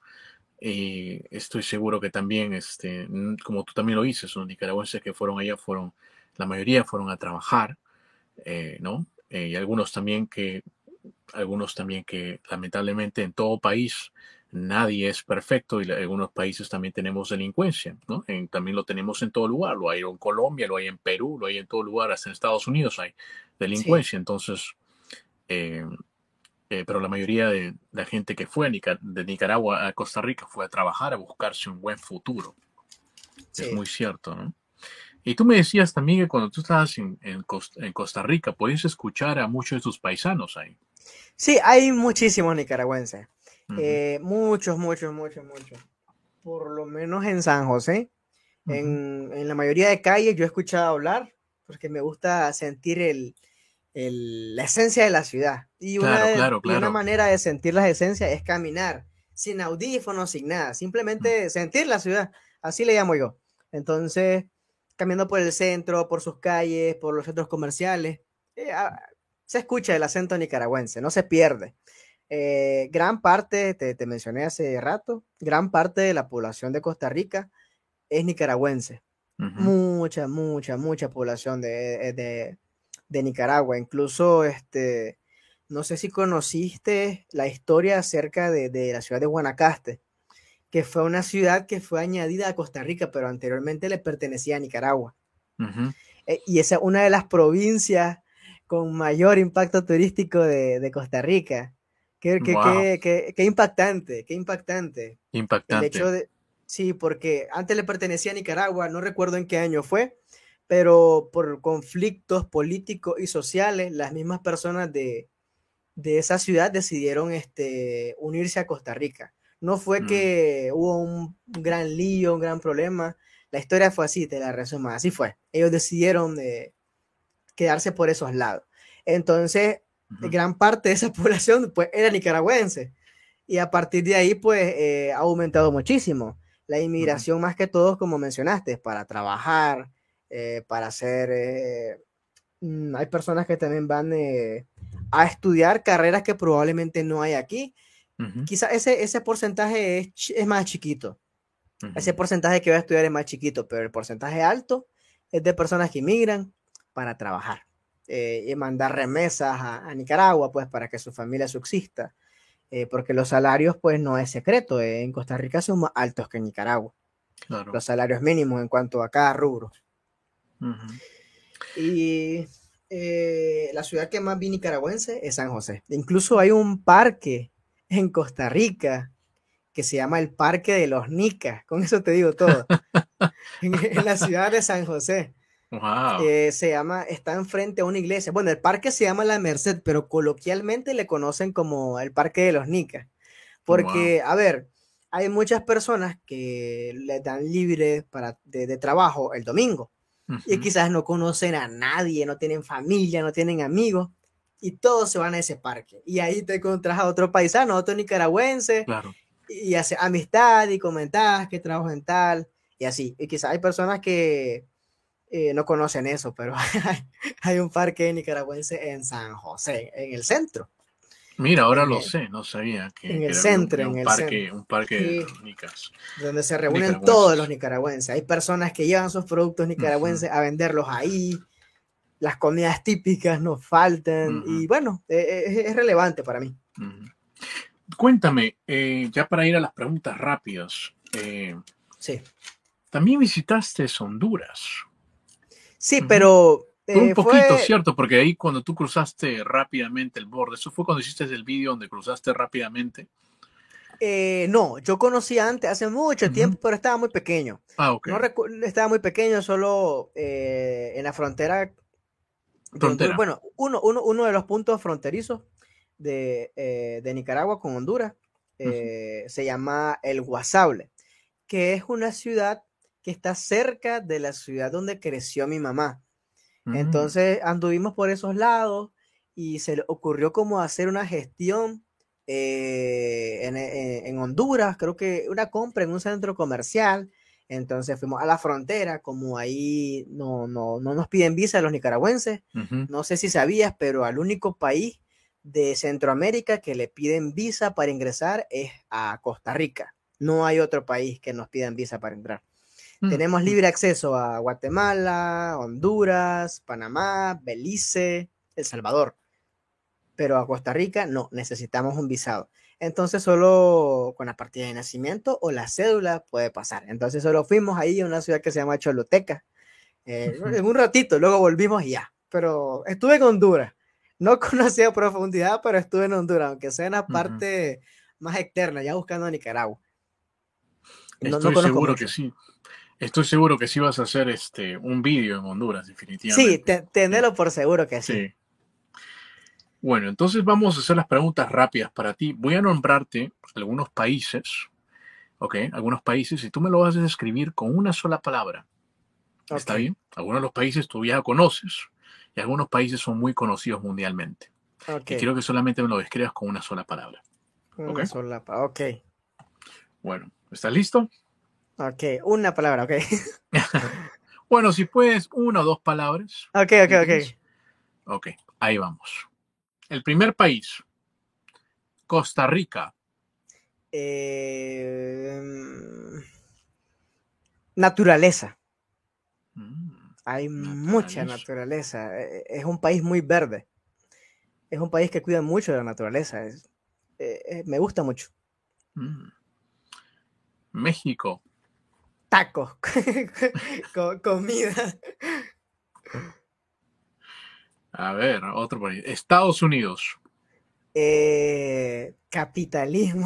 y estoy seguro que también, como tú también lo dices, los nicaragüenses que fueron allá fueron, la mayoría fueron a trabajar, ¿no? Y algunos también que lamentablemente en todo país nadie es perfecto y en algunos países también tenemos delincuencia, ¿no? También lo tenemos en todo lugar, lo hay en Colombia, lo hay en Perú, lo hay en todo lugar, hasta en Estados Unidos hay Sí, delincuencia, entonces, eh, pero la mayoría de la gente que fue de Nicaragua a Costa Rica fue a trabajar, a buscarse un buen futuro, es sí. muy cierto, ¿no? Y tú me decías también que cuando tú estabas en Costa Rica, podías escuchar a muchos de tus paisanos ahí. Sí, hay muchísimos nicaragüenses. Ujú, Muchos, muchos, muchos, muchos. Por lo menos en San José. ujú. En la mayoría de calles yo he escuchado hablar porque me gusta sentir la esencia de la ciudad. Claro, claro, Y una claro. manera de sentir la esencia es caminar, sin audífonos, sin nada, Mm, simplemente sentir la ciudad, así le llamo yo. Entonces, caminando por el centro, por sus calles, por los centros comerciales, eh, ah, se escucha el acento nicaragüense, no se pierde. Gran parte, te mencioné hace rato, gran parte de la población de Costa Rica es nicaragüense. ujú. Mucha población de Nicaragua. Incluso, no sé si conociste la historia acerca de la ciudad de Guanacaste, que fue una ciudad que fue añadida a Costa Rica, pero anteriormente le pertenecía a Nicaragua. Ujú. Y esa es una de las provincias con mayor impacto turístico de Costa Rica. Wow, Qué impactante, qué impactante. El impactante. hecho de, sí, porque antes le pertenecía a Nicaragua, no recuerdo en qué año fue, pero por conflictos políticos y sociales, las mismas personas de esa ciudad decidieron unirse a Costa Rica. No fue Mm, que hubo un gran lío, un gran problema. La historia fue así, te la resumo. Así fue. Ellos decidieron quedarse por esos lados. Entonces, ujú, gran parte de esa población pues era nicaragüense. Y a partir de ahí, pues, ha aumentado muchísimo. La ujú. inmigración, más que todo, como mencionaste, para trabajar, para hacer... hay personas que también van a estudiar carreras que probablemente no hay aquí. Ujú, Quizá ese porcentaje es más chiquito. Ese ujú. porcentaje que va a estudiar es más chiquito, pero el porcentaje alto es de personas que inmigran para trabajar y mandar remesas a Nicaragua, pues, para que su familia subsista, porque los salarios, pues, no es secreto. En Costa Rica son más altos que en Nicaragua, Claro. los salarios mínimos en cuanto a cada rubro. Ujú. Y la ciudad que más vi nicaragüense es San José. Incluso hay un parque en Costa Rica, que se llama el Parque de los Nicas. Con eso te digo todo. En la ciudad de San José. Wow. Está enfrente a una iglesia. Bueno, el parque se llama La Merced, pero coloquialmente le conocen como el Parque de los Nicas. Wow. Porque, a ver, hay muchas personas que le dan libre de trabajo el domingo y Ujú. quizás no conocen a nadie, no tienen familia, no tienen amigos y todos se van a ese parque. Y ahí te encontrás a otro paisano, otro nicaragüense Claro. y hace amistad y comentás que trabajo en tal y así. Y quizás hay personas que no conocen eso, pero hay un parque nicaragüense en San José, en el centro. Mira, ahora En lo el, sé, no sabía en el que centro, era en el centro. un parque de Sí, nicas, donde se reúnen todos los nicaragüenses. nicaragüenses. Hay personas que llevan sus productos Ujú, nicaragüenses a venderlos ahí. Las comidas típicas nos faltan. ujú, Y bueno, es relevante para mí. ujú. Cuéntame, ya para ir a las preguntas rápidas, Sí. también visitaste Honduras. Sí, Ujú. pero Fue un poquito, fue. ¿cierto? Porque ahí cuando tú cruzaste rápidamente el borde, eso fue cuando hiciste el vídeo donde cruzaste rápidamente. No, yo conocí antes, hace mucho Ujú. tiempo, pero estaba muy pequeño. Ah, ok. No estaba muy pequeño, solo en la frontera de Honduras. Frontera. Bueno, uno de los puntos fronterizos de Nicaragua con Honduras Ujú, se llama El Guasable, que es una ciudad que está cerca de la ciudad donde creció mi mamá. mm, Entonces anduvimos por esos lados y se le ocurrió como hacer una gestión en Honduras, creo que una compra en un centro comercial. Entonces fuimos a la frontera, como ahí no nos piden visa a los nicaragüenses. ujú. No sé si sabías, pero al único país de Centroamérica que le piden visa para ingresar es a Costa Rica. No hay otro país que nos pidan visa para entrar. Mm, Tenemos mm, libre acceso a Guatemala, Honduras, Panamá, Belice, El Salvador, pero a Costa Rica no, necesitamos un visado. Entonces solo con la partida de nacimiento o la cédula puede pasar. Entonces solo fuimos ahí a una ciudad que se llama Choluteca, ujú, en un ratito, luego volvimos y ya. Pero estuve en Honduras. No conocí a profundidad, pero estuve en Honduras, aunque sea en la ujú. parte más externa, ya buscando a Nicaragua. No Estoy conozco seguro que mucho. sí. Estoy seguro que sí vas a hacer un vídeo en Honduras, Sí, definitivamente. Sí. tenelo por seguro que sí. Sí. Bueno, entonces vamos a hacer las preguntas rápidas para ti. Voy a nombrarte algunos países, ¿ok? Algunos países y tú me lo vas a describir con una sola palabra. Ok, ¿Está bien? Algunos de los países tú ya conoces y algunos países son muy conocidos mundialmente. ok. Y quiero que solamente me lo describas con una sola palabra. ¿Ok? Una sola ok, Bueno, ¿estás listo? ok. Una palabra, ok. Bueno, si puedes, una o dos palabras. Ok, ok, ¿Me ok. entiendes? Ok, ahí vamos. El primer país, Costa Rica. Eh, naturaleza. Mm, Hay mucha naturaleza. naturaleza. Es un país muy verde. Es un país que cuida mucho de la naturaleza. Me gusta mucho. Mm, México. Tacos. Comida. A ver, otro país. Estados Unidos. Capitalismo.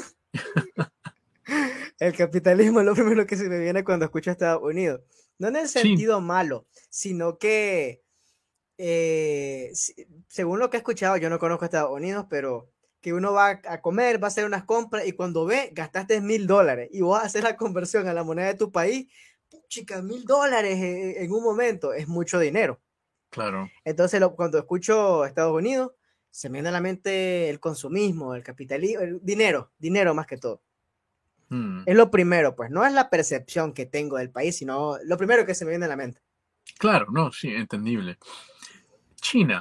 El capitalismo es lo primero que se me viene cuando escucho Estados Unidos. No en el Sí, sentido malo, sino que, según lo que he escuchado, yo no conozco Estados Unidos, pero que uno va a comer, va a hacer unas compras y cuando ve, gastaste $1,000 y vas a hacer la conversión a la moneda de tu país, chica, $1,000 en un momento es mucho dinero. claro. Entonces, cuando escucho Estados Unidos, se me viene a la mente el consumismo, el capitalismo, el dinero más que todo. Mm, Es lo primero, pues no es la percepción que tengo del país, sino lo primero que se me viene a la mente. claro, no, sí, entendible. China.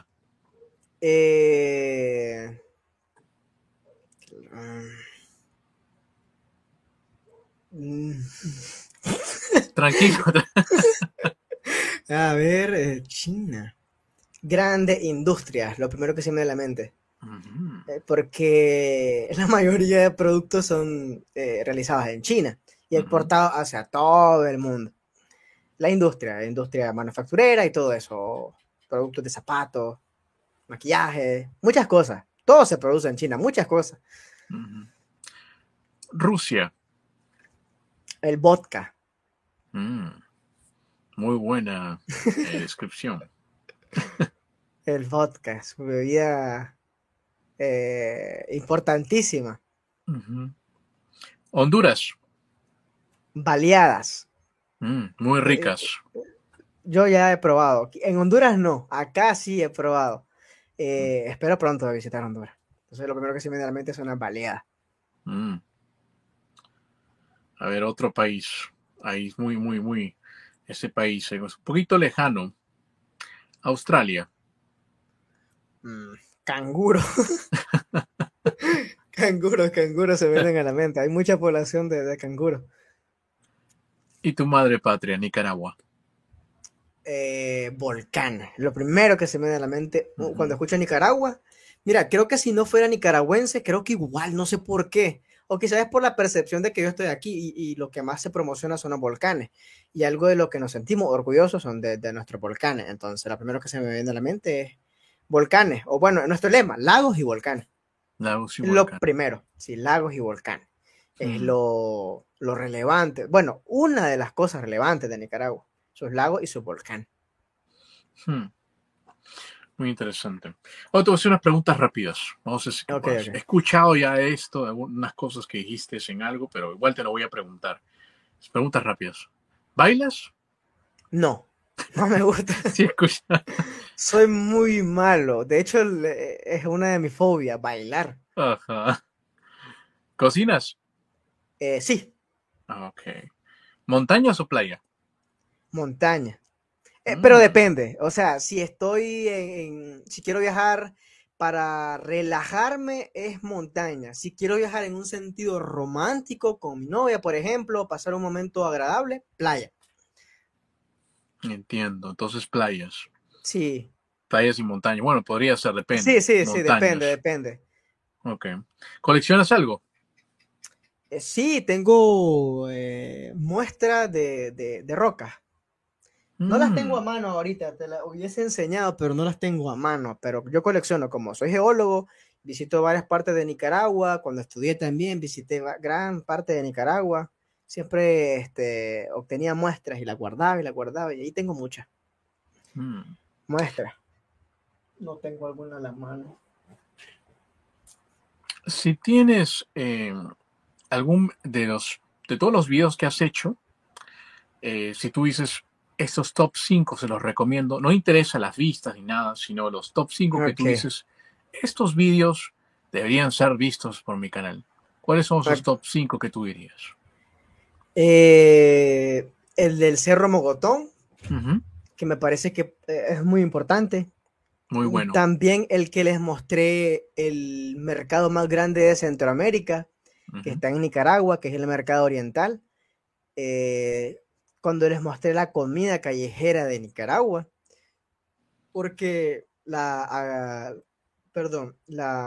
Eh, mm, Tranquilo. a ver, China. Grandes industrias, lo primero que se me viene a la mente. Ujú, Porque la mayoría de productos son realizados en China y ujú, exportados hacia todo el mundo. La industria manufacturera y todo eso. Productos de zapatos, maquillaje, muchas cosas. Todo se produce en China, muchas cosas. Ujú. Rusia. El vodka. Mm, muy buena descripción. El vodka es una bebida importantísima. Ujú. Honduras. Baleadas. Muy Eh, ricas. yo ya he probado. En Honduras no, acá sí he probado. Mm, Espero pronto visitar Honduras. Entonces lo primero que se me viene a la mente son las baleadas. mm. A ver, otro país. Ahí es muy. Ese país es un poquito lejano. Australia. Mm, canguro. Canguros se vienen a la mente. Hay mucha población de canguros. Y tu madre patria, Nicaragua. Volcán. Lo primero que se me viene a la mente cuando Ujú. escucho Nicaragua. Mira, creo que si no fuera nicaragüense, creo que igual, no sé por qué. O quizás es por la percepción de que yo estoy aquí y lo que más se promociona son los volcanes. Y algo de lo que nos sentimos orgullosos son de nuestros volcanes. Entonces, lo primero que se me viene a la mente es volcanes. O bueno, nuestro lema, lagos y volcanes. Lagos y Lo volcán. primero, sí, lagos y volcanes. Es Mm, lo relevante. Bueno, una de las cosas relevantes de Nicaragua. Sus lagos y sus volcanes. mm. Muy interesante. Ahora te voy a hacer unas preguntas rápidas. Vamos a ver si Ok, vas. He ok. escuchado ya esto, algunas cosas que dijiste en algo, pero igual te lo voy a preguntar. Preguntas rápidas. ¿Bailas? No, no me gusta. Sí, escucha. Soy muy malo. De hecho, es una de mis fobias, bailar. Ajá. ¿Cocinas? Sí, Ah, ok. ¿Montañas o playa? montaña. Pero Mm, depende. O sea, si estoy si quiero viajar para relajarme, es montaña. Si quiero viajar en un sentido romántico con mi novia, por ejemplo, pasar un momento agradable, playa. entiendo. Entonces, playas. Sí, Playas y montañas. Bueno, podría ser, sí, depende. sí, sí, depende, Montañas. depende. Ok. ¿Coleccionas algo? Sí, tengo muestras de rocas. No las tengo a Mm, mano ahorita, te las hubiese enseñado, pero no las tengo a mano. Pero yo colecciono, como soy geólogo, visito varias partes de Nicaragua. Cuando estudié también visité gran parte de Nicaragua. Siempre obtenía muestras y las guardaba, y ahí tengo muchas mm. muestras. No tengo alguna a la mano. Si tienes algún de todos los videos que has hecho, si tú dices, estos top 5 se los recomiendo, no interesa las vistas ni nada, sino los top 5 que Ok, tú dices, estos vídeos deberían ser vistos por mi canal. ¿Cuáles son esos ok. top 5 que tú dirías? El del Cerro Mogotón, Ujú. que me parece que es muy importante. Muy bueno. También el que les mostré el mercado más grande de Centroamérica, que Ujú. está en Nicaragua, que es el mercado oriental. Eh, Cuando les mostré la comida callejera de Nicaragua, porque perdón,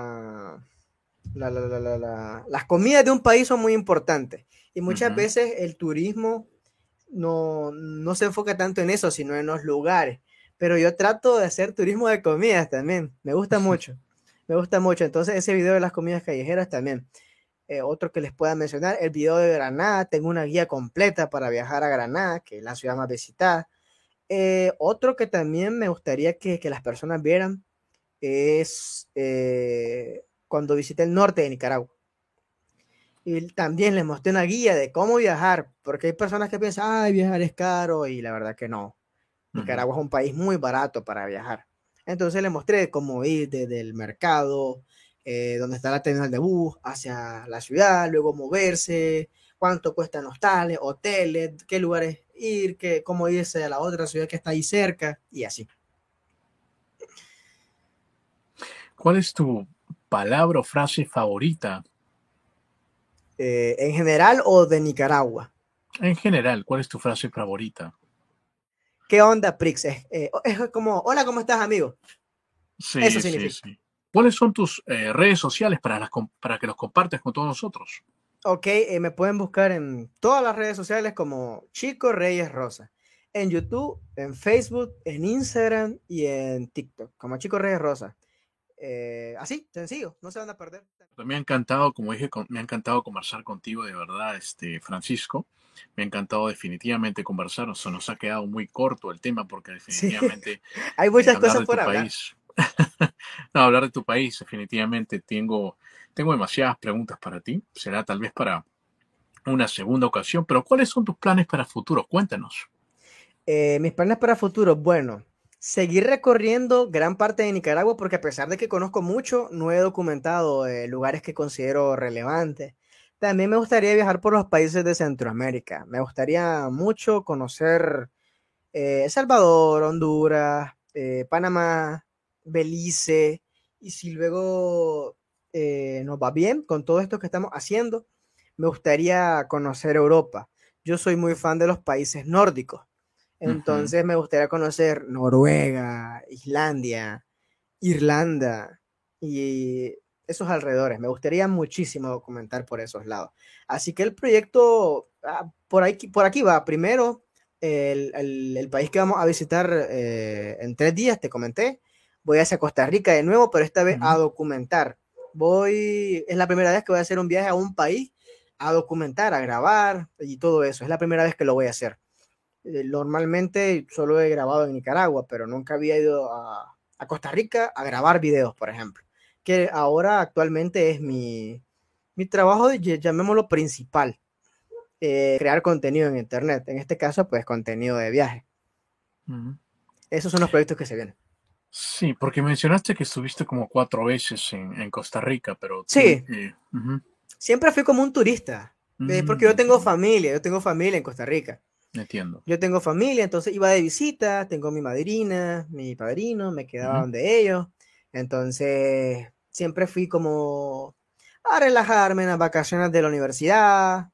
las comidas de un país son muy importantes y muchas Ujú. veces el turismo no se enfoca tanto en eso, sino en los lugares. Pero yo trato de hacer turismo de comidas también. Me gusta mucho. Me gusta mucho. Entonces, ese video de las comidas callejeras también. Otro que les pueda mencionar, el video de Granada. Tengo una guía completa para viajar a Granada, que es la ciudad más visitada. Otro que también me gustaría que las personas vieran es cuando visité el norte de Nicaragua. Y también les mostré una guía de cómo viajar, porque hay personas que piensan, ay, viajar es caro, y la verdad que no. Ujú. Nicaragua es un país muy barato para viajar. Entonces les mostré cómo ir desde el mercado, donde está la terminal de bus, hacia la ciudad, luego moverse, cuánto cuestan los tales, hoteles, qué lugares ir, cómo irse a la otra ciudad que está ahí cerca, y así. ¿Cuál es tu palabra o frase favorita? En general o de Nicaragua. En general, ¿cuál es tu frase favorita? ¿Qué onda, Prix? Es como, hola, ¿cómo estás, amigo? Eso Sí, sí, significa. sí. ¿Cuáles son tus redes sociales para que los compartas con todos nosotros? Ok, me pueden buscar en todas las redes sociales como Chico Reyes Rosa. En YouTube, en Facebook, en Instagram y en TikTok, como Chico Reyes Rosa. Así, sencillo, no se van a perder. Me ha encantado, como dije, me ha encantado conversar contigo, de verdad, Francisco. Me ha encantado definitivamente conversar. Se nos ha quedado muy corto el tema porque Sí, definitivamente hay muchas hablar cosas de por tu hablar. país, no, hablar de tu país, definitivamente tengo demasiadas preguntas para ti. Será tal vez para una segunda ocasión, pero ¿cuáles son tus planes para futuro? Cuéntanos. Mis planes para futuro, bueno, seguir recorriendo gran parte de Nicaragua porque a pesar de que conozco mucho, no he documentado lugares que considero relevantes. También me gustaría viajar por los países de Centroamérica. Me gustaría mucho conocer El Salvador, Honduras, Panamá, Belice. Y si luego nos va bien con todo esto que estamos haciendo, me gustaría conocer Europa. Yo soy muy fan de los países nórdicos. Ujú. Entonces me gustaría conocer Noruega, Islandia, Irlanda y esos alrededores. Me gustaría muchísimo documentar por esos lados. Así que el proyecto por aquí va. Primero, el país que vamos a visitar en 3 días, te comenté. Voy hacia Costa Rica de nuevo, pero esta vez a Ujú. documentar. Es la primera vez que voy a hacer un viaje a un país a documentar, a grabar y todo eso. Es la primera vez que lo voy a hacer. Normalmente solo he grabado en Nicaragua, pero nunca había ido a Costa Rica a grabar videos, por ejemplo, que ahora actualmente es mi trabajo, llamémoslo principal, crear contenido en Internet, en este caso, pues contenido de viaje. Ujú. Esos son los proyectos que se vienen. Sí, porque mencionaste que estuviste como 4 veces en Costa Rica, pero Sí, ujú. siempre fui como un turista, porque Entiendo, yo tengo familia en Costa Rica. entiendo. Yo tengo familia, entonces iba de visita, tengo mi madrina, mi padrino, me quedaba Ujú. donde ellos. Entonces, siempre fui como a relajarme en las vacaciones de la universidad,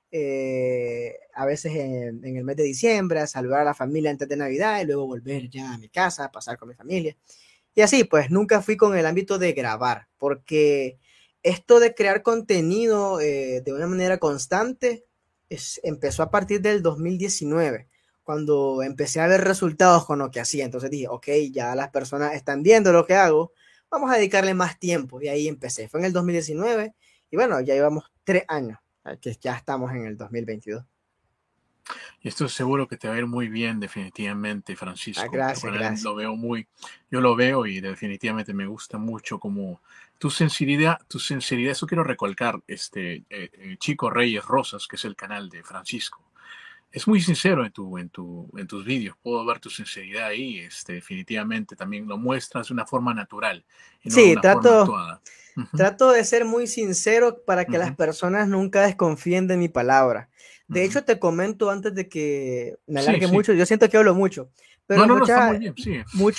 a veces en el mes de diciembre, a saludar a la familia antes de Navidad y luego volver ya a mi casa, a pasar con mi familia. Y así, pues nunca fui con el ámbito de grabar, porque esto de crear contenido de una manera constante empezó a partir del 2019, cuando empecé a ver resultados con lo que hacía. Entonces dije, ok, ya las personas están viendo lo que hago, vamos a dedicarle más tiempo. Y ahí empecé. Fue en el 2019 y bueno, ya llevamos 3 años, que ya estamos en el 2022. Y estoy seguro que te va a ir muy bien, definitivamente, Francisco. Tu Gracias, canal gracias. lo veo yo lo veo y definitivamente me gusta mucho como tu sinceridad, eso quiero recalcar, Chico Reyes Rosas, que es el canal de Francisco. Es muy sincero en tus vídeos, puedo ver tu sinceridad ahí, definitivamente también lo muestras de una forma natural y no de Sí, una forma trato, actuada. Ujú. Trato de ser muy sincero para que las Ujú. personas nunca desconfíen de mi palabra. De Ujú. hecho, te comento antes de que me Sí, alargue sí. mucho, yo siento que hablo mucho, No, pero no, no, está muy bien, sí.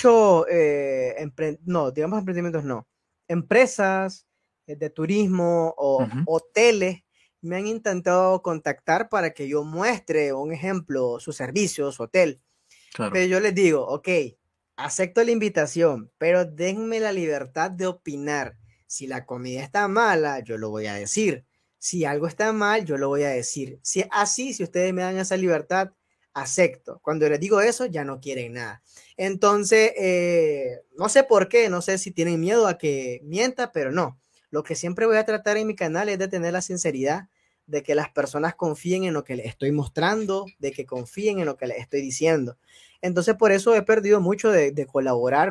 no, digamos emprendimientos no, empresas de turismo o Ujú. hoteles me han intentado contactar para que yo muestre un ejemplo, sus servicios, su hotel. Claro. Pero yo les digo, ok, acepto la invitación, pero denme la libertad de opinar. Si la comida está mala, yo lo voy a decir. Si algo está mal, yo lo voy a decir. Si así, si ustedes me dan esa libertad, acepto. Cuando les digo eso, ya no quieren nada. Entonces, no sé por qué, no sé si tienen miedo a que mienta, pero no. Lo que siempre voy a tratar en mi canal es de tener la sinceridad de que las personas confíen en lo que les estoy mostrando, de que confíen en lo que les estoy diciendo. Entonces, por eso he perdido mucho de colaborar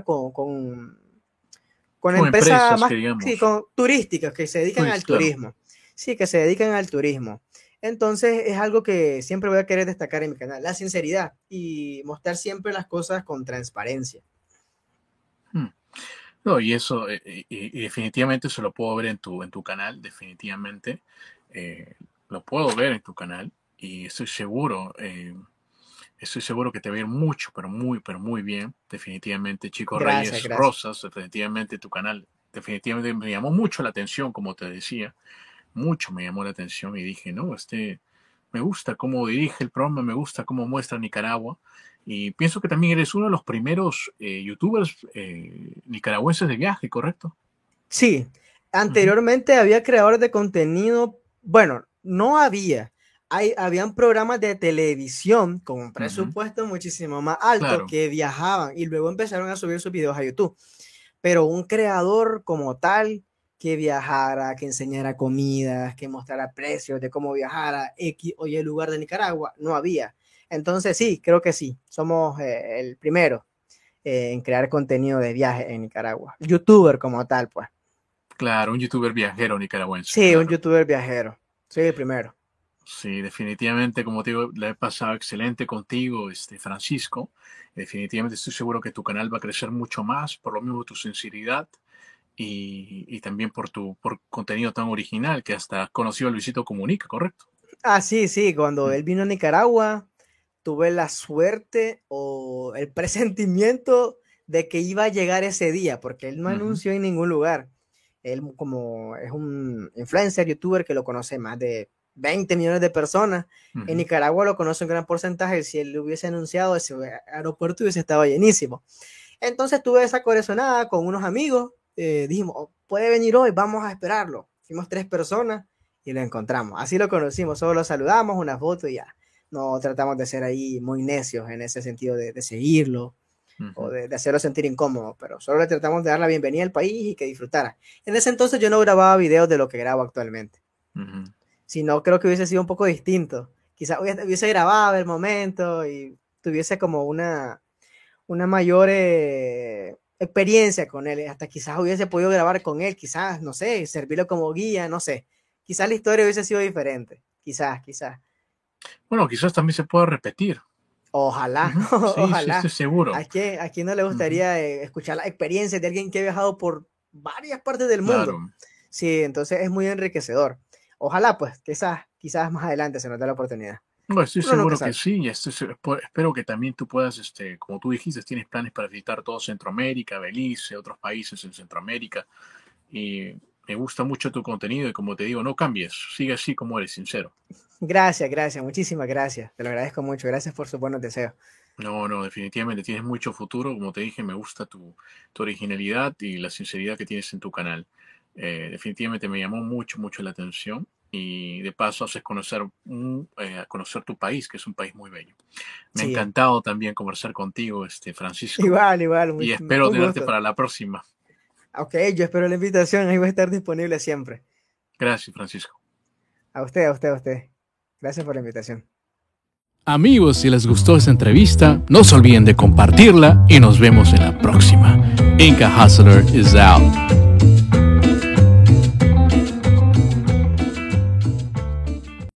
con Con empresas empresas que más, sí, digamos, con turísticas que se dedican al claro. turismo. Sí, que se dedican al turismo. Entonces, es algo que siempre voy a querer destacar en mi canal, la sinceridad y mostrar siempre las cosas con transparencia. Hmm. No, y eso, y definitivamente se lo puedo ver en tu canal, definitivamente. eh, lo puedo ver en tu canal y estoy seguro que te va a ir mucho, pero muy bien. Definitivamente, Chico Gracias, Reyes gracias. Rosas, definitivamente tu canal, definitivamente me llamó mucho la atención, como te decía, mucho me llamó la atención y dije, no, me gusta cómo dirige el programa, me gusta cómo muestra Nicaragua. Y pienso que también eres uno de los primeros youtubers nicaragüenses de viaje, ¿correcto? Sí, Ujú. anteriormente había creadores de contenido, bueno, no había, habían programas de televisión con un Ujú. presupuesto muchísimo más alto Claro. que viajaban y luego empezaron a subir sus videos a YouTube. pero un creador como tal que viajara, que enseñara comidas, que mostrara precios de cómo viajar a X o Y lugar de Nicaragua, no había. Entonces sí, creo que sí, somos el primero en crear contenido de viaje en Nicaragua. YouTuber como tal, pues. Claro, un youtuber viajero nicaragüense, Sí, un claro. youtuber viajero. Soy el primero. Sí, definitivamente, como te digo, la he pasado excelente contigo, Francisco. Definitivamente estoy seguro que tu canal va a crecer mucho más, por lo mismo tu sinceridad y también por contenido tan original que hasta has conocido a Luisito Comunica, ¿correcto? Ah, sí, sí, cuando Mm, él vino a Nicaragua, tuve la suerte o el presentimiento de que iba a llegar ese día, porque él no ujú, anunció en ningún lugar. Él como es un influencer, youtuber que lo conoce más de 20 millones de personas. En ujú. Nicaragua lo conoce un gran porcentaje. Si él lo hubiese anunciado, ese aeropuerto hubiese estado llenísimo. Entonces tuve esa corazonada con unos amigos. Dijimos, "Oh, puede venir hoy, vamos a esperarlo". Fuimos 3 personas y lo encontramos. Así lo conocimos, solo lo saludamos, una foto y ya. No tratamos de ser ahí muy necios en ese sentido de seguirlo o Ujú, de hacerlo sentir incómodo, pero solo le tratamos de dar la bienvenida al país y que disfrutara. En ese entonces yo no grababa videos de lo que grabo actualmente, ujú. sino creo que hubiese sido un poco distinto. Quizás hubiese grabado el momento y tuviese como una mayor experiencia con él, hasta quizás hubiese podido grabar con él, quizás, no sé, servirlo como guía, no sé. Quizás la historia hubiese sido diferente, quizás. Bueno, quizás también se pueda repetir. Ojalá, Ujú. Sí, sí, estoy ojalá. seguro. A quién no le Ujú. gustaría escuchar la experiencia de alguien que ha viajado por varias partes del mundo? Claro. Sí, entonces es muy enriquecedor. Ojalá, pues, quizás más adelante se nos dé la oportunidad. No, estoy Uno nunca seguro que sabe. sí, y espero que también tú puedas, como tú dijiste, tienes planes para visitar todo Centroamérica, Belice, otros países en Centroamérica, y me gusta mucho tu contenido y como te digo, no cambies, sigue así como eres, sincero. Gracias, muchísimas gracias. Te lo agradezco mucho. Gracias por sus buenos deseos. No, no, definitivamente tienes mucho futuro, como te dije, me gusta tu originalidad y la sinceridad que tienes en tu canal. Definitivamente me llamó mucho, mucho la atención y de paso haces conocer tu país, que es un país muy bello. Me ha Sí, encantado también conversar contigo, Francisco, igual, y espero un tenerte gusto. para la próxima. Ok, yo espero la invitación. Ahí va a estar disponible siempre. Gracias, Francisco. A usted. Gracias por la invitación. Amigos, si les gustó esta entrevista, no se olviden de compartirla y nos vemos en la próxima. Inca Hustler is out.